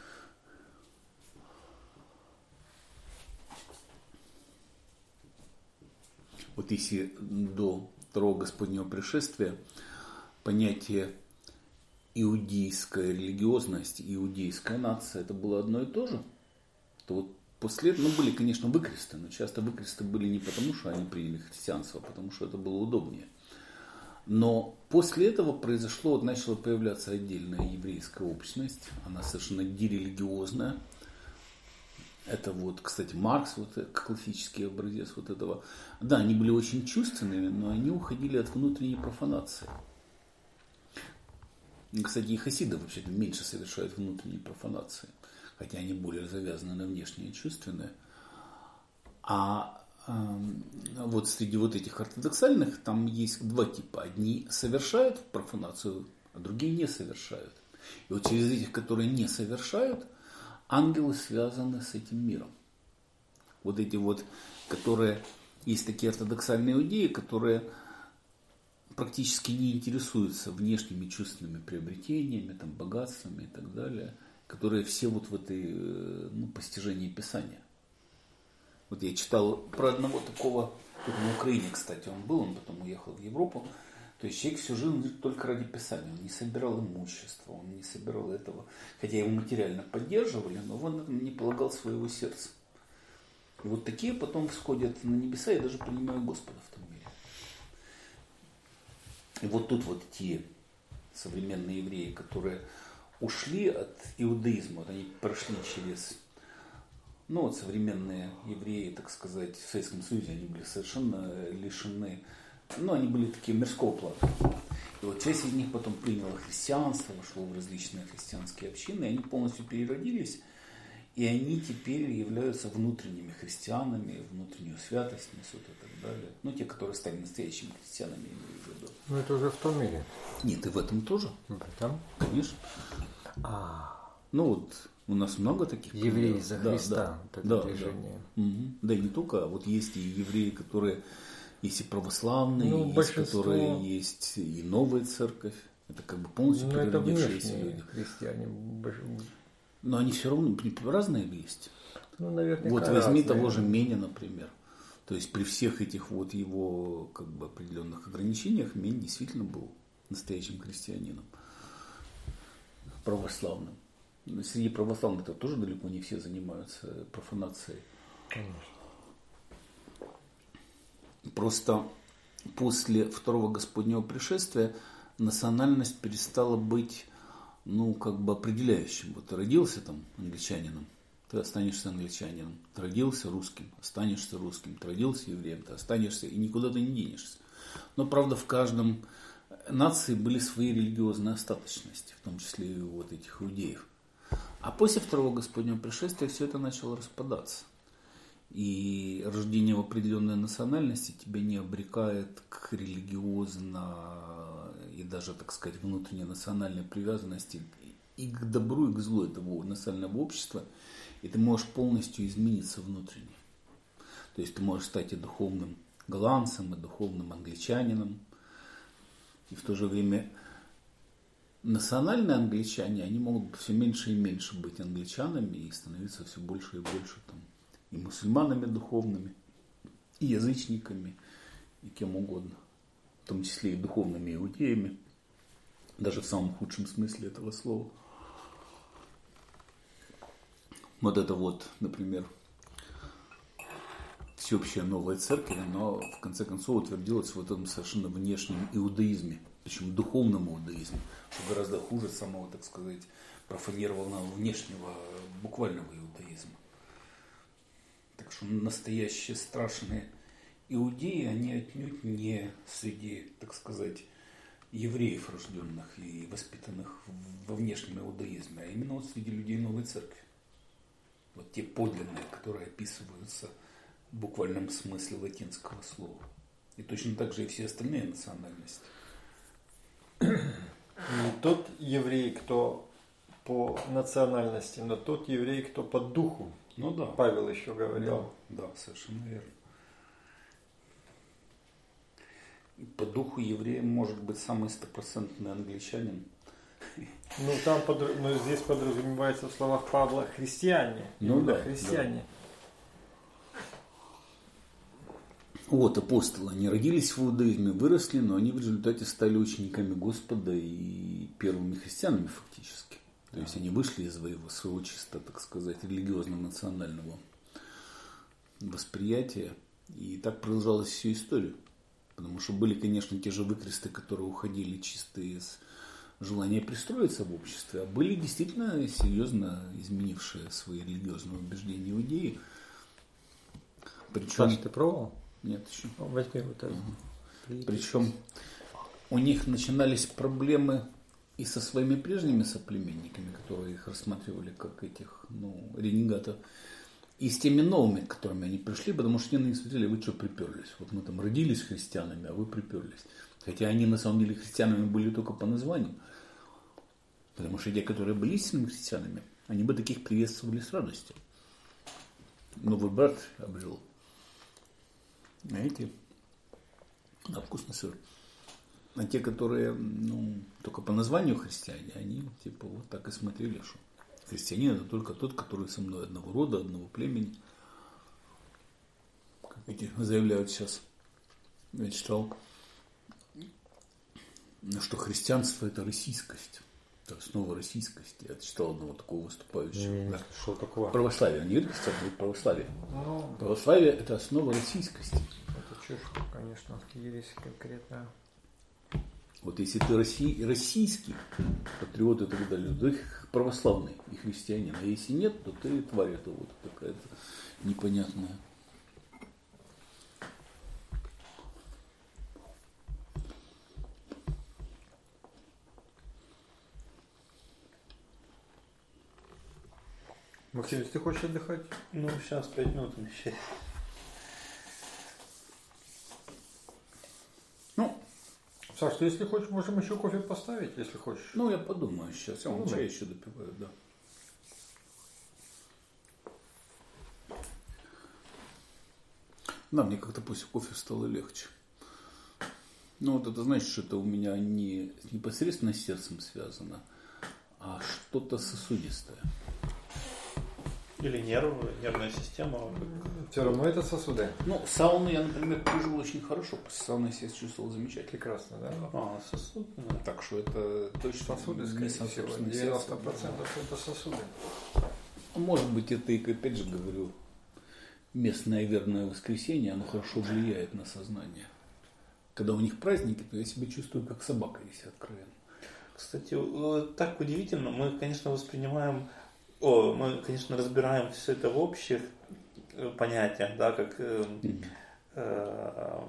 Вот если до второго Господнего пришествия понятие иудейская религиозность и иудейская нация это было одно и то же, то вот после этого, ну, были, конечно, выкресты, но часто выкресты были не потому, что они приняли христианство, а потому, что это было удобнее. Но после этого произошло, вот начала появляться отдельная еврейская общность, она совершенно дерелигиозная. Это вот, кстати, Маркс, вот классический образец вот этого. Да, они были очень чувственными, но они уходили от внутренней профанации. И, кстати, и хасиды вообще-то меньше совершают внутренней профанации, хотя они более завязаны на внешнее чувственное. А э, вот среди вот этих ортодоксальных там есть два типа. Одни совершают профанацию, а другие не совершают. И вот через этих, которые не совершают, ангелы связаны с этим миром. Вот эти вот, которые, есть такие ортодоксальные иудеи, которые практически не интересуются внешними чувственными приобретениями, там, богатствами и так далее, которые все вот в этой, ну, постижении Писания. Вот я читал про одного такого, только на Украине, кстати, он был, он потом уехал в Европу. То есть человек всю жизнь жил только ради писания. Он не собирал имущество, он не собирал этого. Хотя его материально поддерживали, но он не полагал своего сердца. И вот такие потом всходят на небеса и даже принимают Господа в том мире. И вот тут вот те современные евреи, которые ушли от иудаизма, вот они прошли через... Ну вот современные евреи, так сказать, в Советском Союзе, они были совершенно лишены... Ну, они были такие мирского плана. И вот часть из них потом приняла христианство, вошло в различные христианские общины, и они полностью переродились, и они теперь являются внутренними христианами, внутреннюю святость несут и так далее. Ну, те, которые стали настоящими христианами, я имею в виду. Ну, это уже в том мире. Нет, и в этом тоже. В этом? Конечно. А. Ну, вот у нас много таких. Евреи за Христа, да, да, вот это да, движение. Да. Угу. Да и не только, а вот есть и евреи, которые... Есть и православные, ну, есть, большинство... которые есть и новая церковь. Это как бы полностью ну, переродившиеся люди. Христиане. Но они все равно разные есть. Ну, наверняка вот возьми разные. того же Меня, например. То есть при всех этих вот его как бы определенных ограничениях Мень действительно был настоящим христианином. Православным. Но среди православных-то тоже далеко не все занимаются профанацией. Конечно. Просто после второго Господнего пришествия национальность перестала быть, ну, как бы определяющим. Вот ты родился там англичанином, ты останешься англичанином. Ты родился русским, останешься русским. Ты родился евреем, ты останешься и никуда ты не денешься. Но, правда, в каждом нации были свои религиозные остаточности, в том числе и у вот этих иудеев. А после второго Господнего пришествия все это начало распадаться. И рождение в определенной национальности тебя не обрекает к религиозно и даже, так сказать, внутренней национальной привязанности и к добру, и к злу этого национального общества. И ты можешь полностью измениться внутренне. То есть ты можешь стать и духовным голландцем, и духовным англичанином. И в то же время национальные англичане, они могут все меньше и меньше быть англичанами и становиться все больше и больше там и мусульманами духовными, и язычниками, и кем угодно. В том числе и духовными иудеями. Даже в самом худшем смысле этого слова. Вот это вот, например, всеобщая новая церковь, она в конце концов утвердилась в этом совершенно внешнем иудаизме. Причем духовном иудаизме, что гораздо хуже самого, так сказать, профанированного внешнего буквального иудаизма. Так что настоящие страшные иудеи, они отнюдь не среди, так сказать, евреев, рожденных и воспитанных во внешнем иудаизме, а именно вот среди людей новой церкви. Вот те подлинные, которые описываются в буквальном смысле латинского слова. И точно так же и все остальные национальности. Не тот еврей, кто по национальности, но тот еврей, кто по духу. Ну да. Павел еще говорил. Да, да, совершенно верно. И по духу евреем может быть самый стопроцентный англичанин. Ну там подр... ну, здесь подразумевается в словах Павла христиане. Ну да, христиане. Да. Вот апостолы, они родились в иудаизме, выросли, но они в результате стали учениками Господа и первыми христианами фактически. То есть они вышли из своего, своего чисто, так сказать, религиозно-национального восприятия. И так продолжалась всю историю. Потому что были, конечно, те же выкресты, которые уходили чисто из желания пристроиться в обществе, а были действительно серьезно изменившие свои религиозные убеждения иудеи. Причем... Саша, ты пробовал? Нет, еще. Возьми вот это. Угу. Причем у них начинались проблемы и со своими прежними соплеменниками, которые их рассматривали как этих, ну, ренегатов, и с теми новыми, к которыми они пришли, потому что они на них смотрели, вы что приперлись? Вот мы там родились христианами, а вы приперлись. Хотя они на самом деле христианами были только по названию. Потому что те, которые были истинными христианами, они бы таких приветствовали с радостью. Новый брат обрел. А эти, да, вкусный сыр. А те, которые, ну, только по названию христиане, они типа вот так и смотрели, что христианин это только тот, который со мной одного рода, одного племени. католики заявляют сейчас, я читал, что христианство это российскость. Это основа российскости. Я читал одного такого выступающего. Не, да. Что такое? Православие. Не говорит, что это православие. Ну, Православие это основа российскости. это чушь, конечно, ересь конкретная. Вот если ты россий, российский патриот и так далее, то их православный и христианин. А если нет, то ты тварь это вот какая-то непонятная. Максим, ты хочешь отдыхать? Ну, сейчас пять минут еще. Ну, Саш, ты если хочешь, можем еще кофе поставить, если хочешь. ну, я подумаю сейчас. Я Ну, вон да. чай еще допиваю, да. Да, мне как-то после кофе стало легче. Ну, вот это значит, что это у меня не непосредственно с сердцем связано, а что-то сосудистое. Или нервы, нервная система. Все равно это сосуды. Ну, сауну я, например, пережил очень хорошо. После сауны я себя чувствовал замечательно. Прекрасно, да? А, сосуды. Да. Так что это точно Сосуды, не скорее со всего. собственным девяносто сердцем. процентов это сосуды. Может быть, это и, опять же говорю, местное верное воскресенье, оно хорошо влияет на сознание. Когда у них праздники, то я себя чувствую как собака, если откровенно. Кстати, э, так удивительно. Мы, конечно, воспринимаем, о, мы, конечно, разбираем все это в общих э, понятиях, да, как э, э,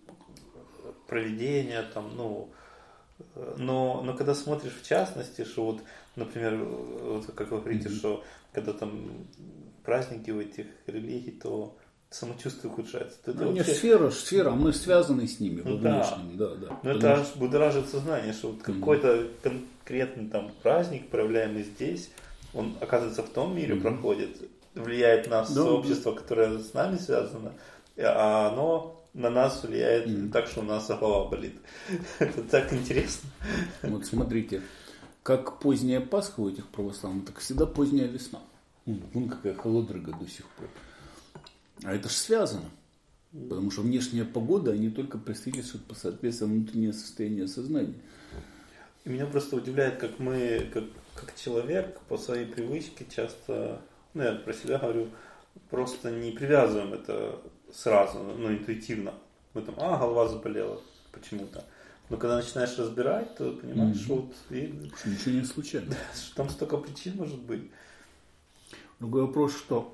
проведение, там, ну, э, но, но когда смотришь в частности, что вот, например, вот как вы говорите, mm-hmm. что когда там праздники у этих религий, то самочувствие ухудшается. Это Ну, вообще... сфера, сфера, мы связаны с ними Ну, во да. внешнем, да, да. Ну, это Потому аж будоражит сознание, что вот Мгм. какой-то конкретный там праздник, проявляемый здесь, он, оказывается, в том мире Мгм. проходит, влияет на Да, сообщество, которое с нами связано, а оно на нас влияет Мгм. так, что у нас голова болит. Это так интересно. Вот смотрите, как поздняя Пасха у этих православных, так всегда поздняя весна. М, Вон какая холодрыга до сих пор. А это же связано. Потому что внешняя погода, они только присвидетельствуют по соответствию внутреннее состояние сознания. И меня просто удивляет, как мы, как, как человек, по своей привычке часто, ну я про себя говорю, просто не привязываем это сразу, ну интуитивно. Мы там, а, голова заболела почему-то. Но когда начинаешь разбирать, то понимаешь, Мгм. что вот и- Потому что ничего не случайно. что там столько причин может быть. Другой вопрос, что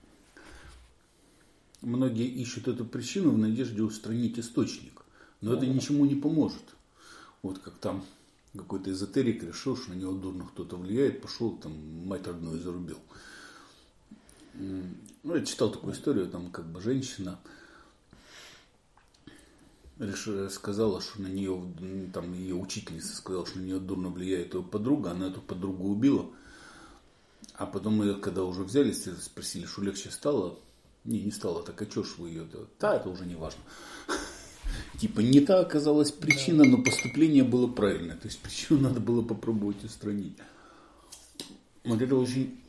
многие ищут эту причину в надежде устранить источник. Но это ничему не поможет. Вот как там какой-то эзотерик решил, что на него дурно кто-то влияет, пошел там мать родную зарубил. М, Ну, я читал такую историю, там как бы женщина решила, сказала, что на нее, там ее учительница сказала, что на нее дурно влияет ее подруга, она эту подругу убила. А потом ее, когда уже взяли, спросили, что легче стало. Не, не стало, так а что ж вы ее? Да, это уже не важно. Типа не та оказалась причина, но поступление было правильное. То есть причину надо было попробовать устранить. Вот это очень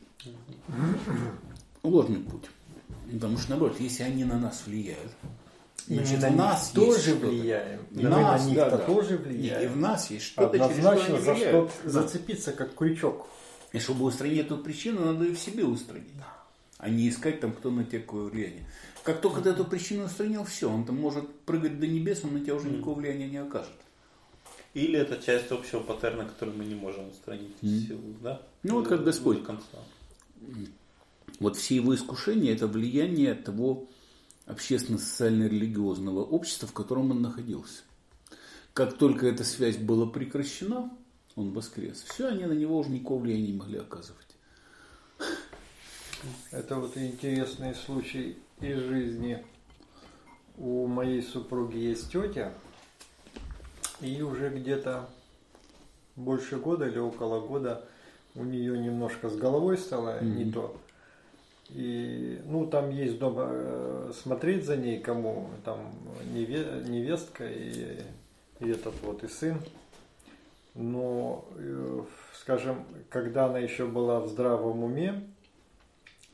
ложный путь. Потому что наоборот, если они на нас влияют, И мы значит, на в них нас есть тоже что-то. влияем. И В мы нас, на них да, да. тоже И, и влияем. в нас есть что-то, через что Однозначно они за влияют. что Да. зацепиться, как крючок. И чтобы устранить эту причину, надо и в себе устранить. А не искать там, кто на тебя какое влияние. Как только ты эту причину устранил, все, он там может прыгать до небес, он на тебя уже никакого влияния не окажет. Или это часть общего паттерна, который мы не можем устранить в Мгм. силу, да? Ну, вот как Господь. До конца. Вот все его искушения – это влияние того общественно-социально-религиозного общества, в котором он находился. Как только эта связь была прекращена, он воскрес. Все, они на него уже никакого влияния не могли оказывать. Это вот интересный случай из жизни. У моей супруги есть тетя, и уже где-то больше года или около года у нее немножко с головой стало Мгм. не то. И, ну, там есть дома э, смотреть за ней кому, там неве- невестка и, и этот вот и сын. Но, э, скажем, когда она еще была в здравом уме,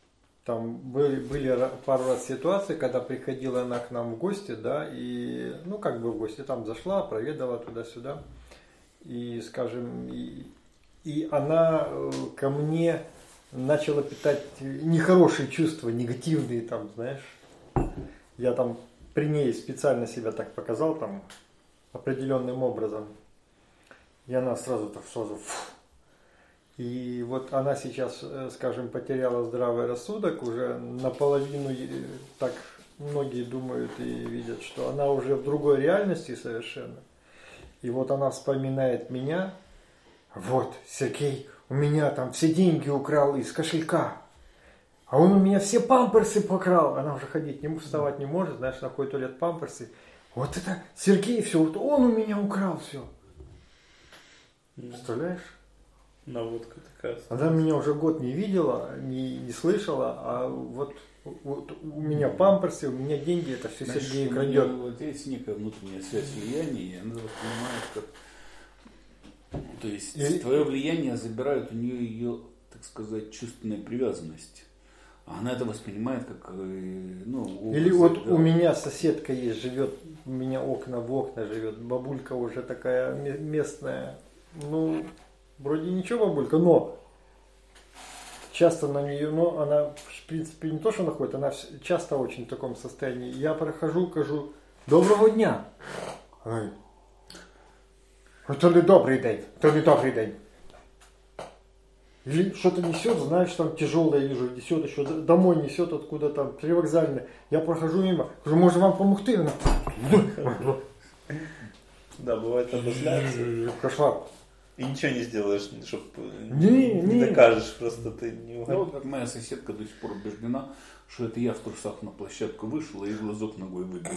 там были, были пару раз ситуации, когда приходила она к нам в гости, да, и, ну, как бы в гости, там зашла, проведала туда-сюда, и, скажем, и, и она ко мне начала питать нехорошие чувства, негативные, там, знаешь, я там при ней специально себя так показал, там, определенным образом, и она сразу так, сразу, фу. И вот она сейчас, скажем, потеряла здравый рассудок, уже наполовину, так многие думают и видят, что она уже в другой реальности совершенно. И вот она вспоминает меня, вот, Сергей, у меня там все деньги украл из кошелька, а он у меня все памперсы покрал. Она уже ходить, не вставать не может, знаешь, на какой туалет памперсы. Вот это Сергей, все, вот он у меня украл все. Представляешь? Наводка такая. Она меня уже год не видела, не, не слышала, а вот, вот у меня памперсы, у меня деньги, это все Знаешь, Сергей у крадет. нее вот есть некая внутренняя связь влияния, и она воспринимает как... То есть И... твое влияние забирает у нее ее, так сказать, чувственная привязанность. А она это воспринимает как... Ну, образ, Или вот да. у меня соседка есть, живет, у меня окна в окна живет, бабулька уже такая местная, ну... Вроде ничего бабулька, но часто на нее, но она в принципе не то, что находит, она часто очень в таком состоянии. Я прохожу, кажу, доброго дня. Ой. То ли добрый день, то ли добрый день. Или что-то несет, знаешь, там тяжелое вижу, несет еще, домой несет откуда там, привокзальное. Я прохожу мимо, кажу, может вам помогти? Она... Да, бывает обозляется. Кошмар. И ничего не сделаешь, чтобы не, не, не докажешь, просто ты не угодишь. Ну, вот как моя соседка до сих пор убеждена, что это я в трусах на площадку вышел и глазок ногой выбил.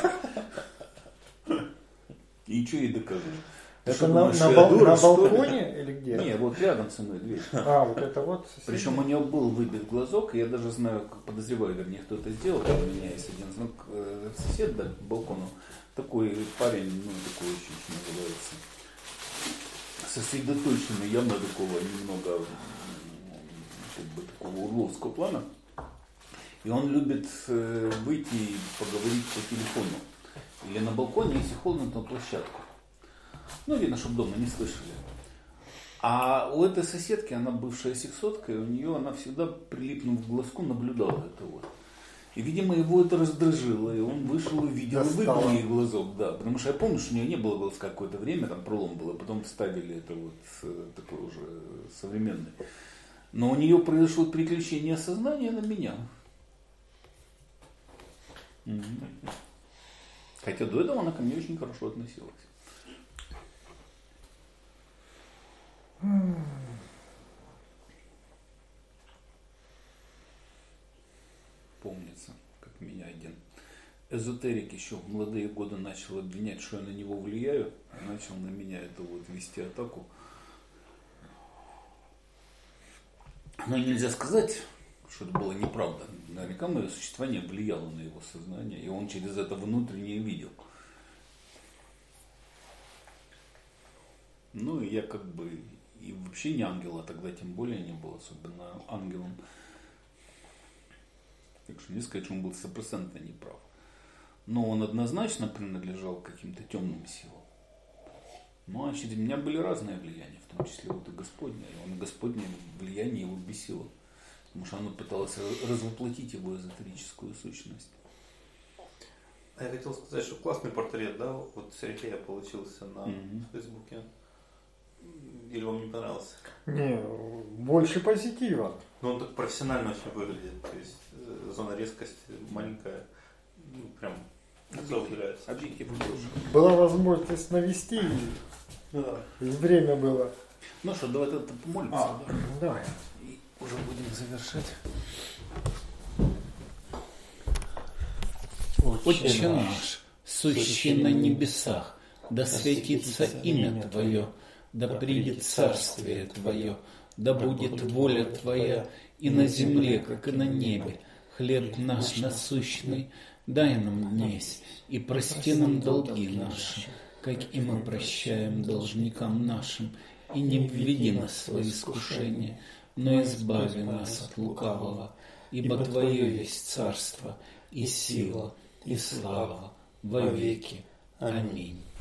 И ничего ей докажешь. Это на, на, бал, дура, на балконе или где? Не, вот рядом со мной дверь. А, вот это вот. Соседи. Причем у нее был выбит глазок, и я даже знаю, подозреваю, вернее, кто это сделал. У меня есть один знак, сосед, да, к балкону. Такой парень, ну, такой очень, что называется, сосредоточенный, явно такого немного, как бы, такого урловского плана. И он любит выйти и поговорить по телефону. Или на балконе, если холодно, то на площадку. Ну, видно, чтобы дома не слышали. А у этой соседки, она бывшая сексотка, и у нее она всегда, прилипнув к глазку, наблюдала это вот. И, видимо, его это раздражило, и он вышел, увидел, и выбил ей глазок, да. Потому что я помню, что у нее не было глазка какое-то время, там пролом было, потом вставили это вот такой уже современный. Но у нее произошло переключение сознания на меня. Mm-hmm. Хотя до этого она ко мне очень хорошо относилась. Помнится, как меня один эзотерик еще в молодые годы начал обвинять, что я на него влияю, и начал на меня это вот вести атаку. Но нельзя сказать, что это было неправда. Наверняка мое существование влияло на его сознание, и он через это внутреннее видел. Ну и я как бы и вообще не ангел, а тогда тем более не был особенно ангелом. Так что не сказать, что он был стопроцентно неправ. Но он однозначно принадлежал к каким-то темным силам. Ну а через меня были разные влияния, в том числе вот и Господне. И он Господне влияние его бесило. Потому что оно пыталось развоплотить его эзотерическую сущность. А я хотел сказать, что классный портрет, да, вот Сергея получился на mm-hmm. Фейсбуке. Или вам не понравился? Не, больше позитива. Ну он так профессионально очень выглядит. То есть зона резкости маленькая. Ну, прям лицо выделяется. Объектив хороший. Была возможность навести, да. И время было. Ну что, давай тогда помолимся. А, да? Давай. И уже будем завершать. Отче наш, сущий на небесах, да светится имя Твое, да придет царствие Твое, да будет воля Твоя и на земле, как и на небе. Хлеб наш насущный дай нам днесь, и прости нам долги наши, как и мы прощаем должникам нашим, и не введи нас в свои искушения, но избави нас от лукавого. ибо Твое есть царство, и сила, и слава во веки. Аминь.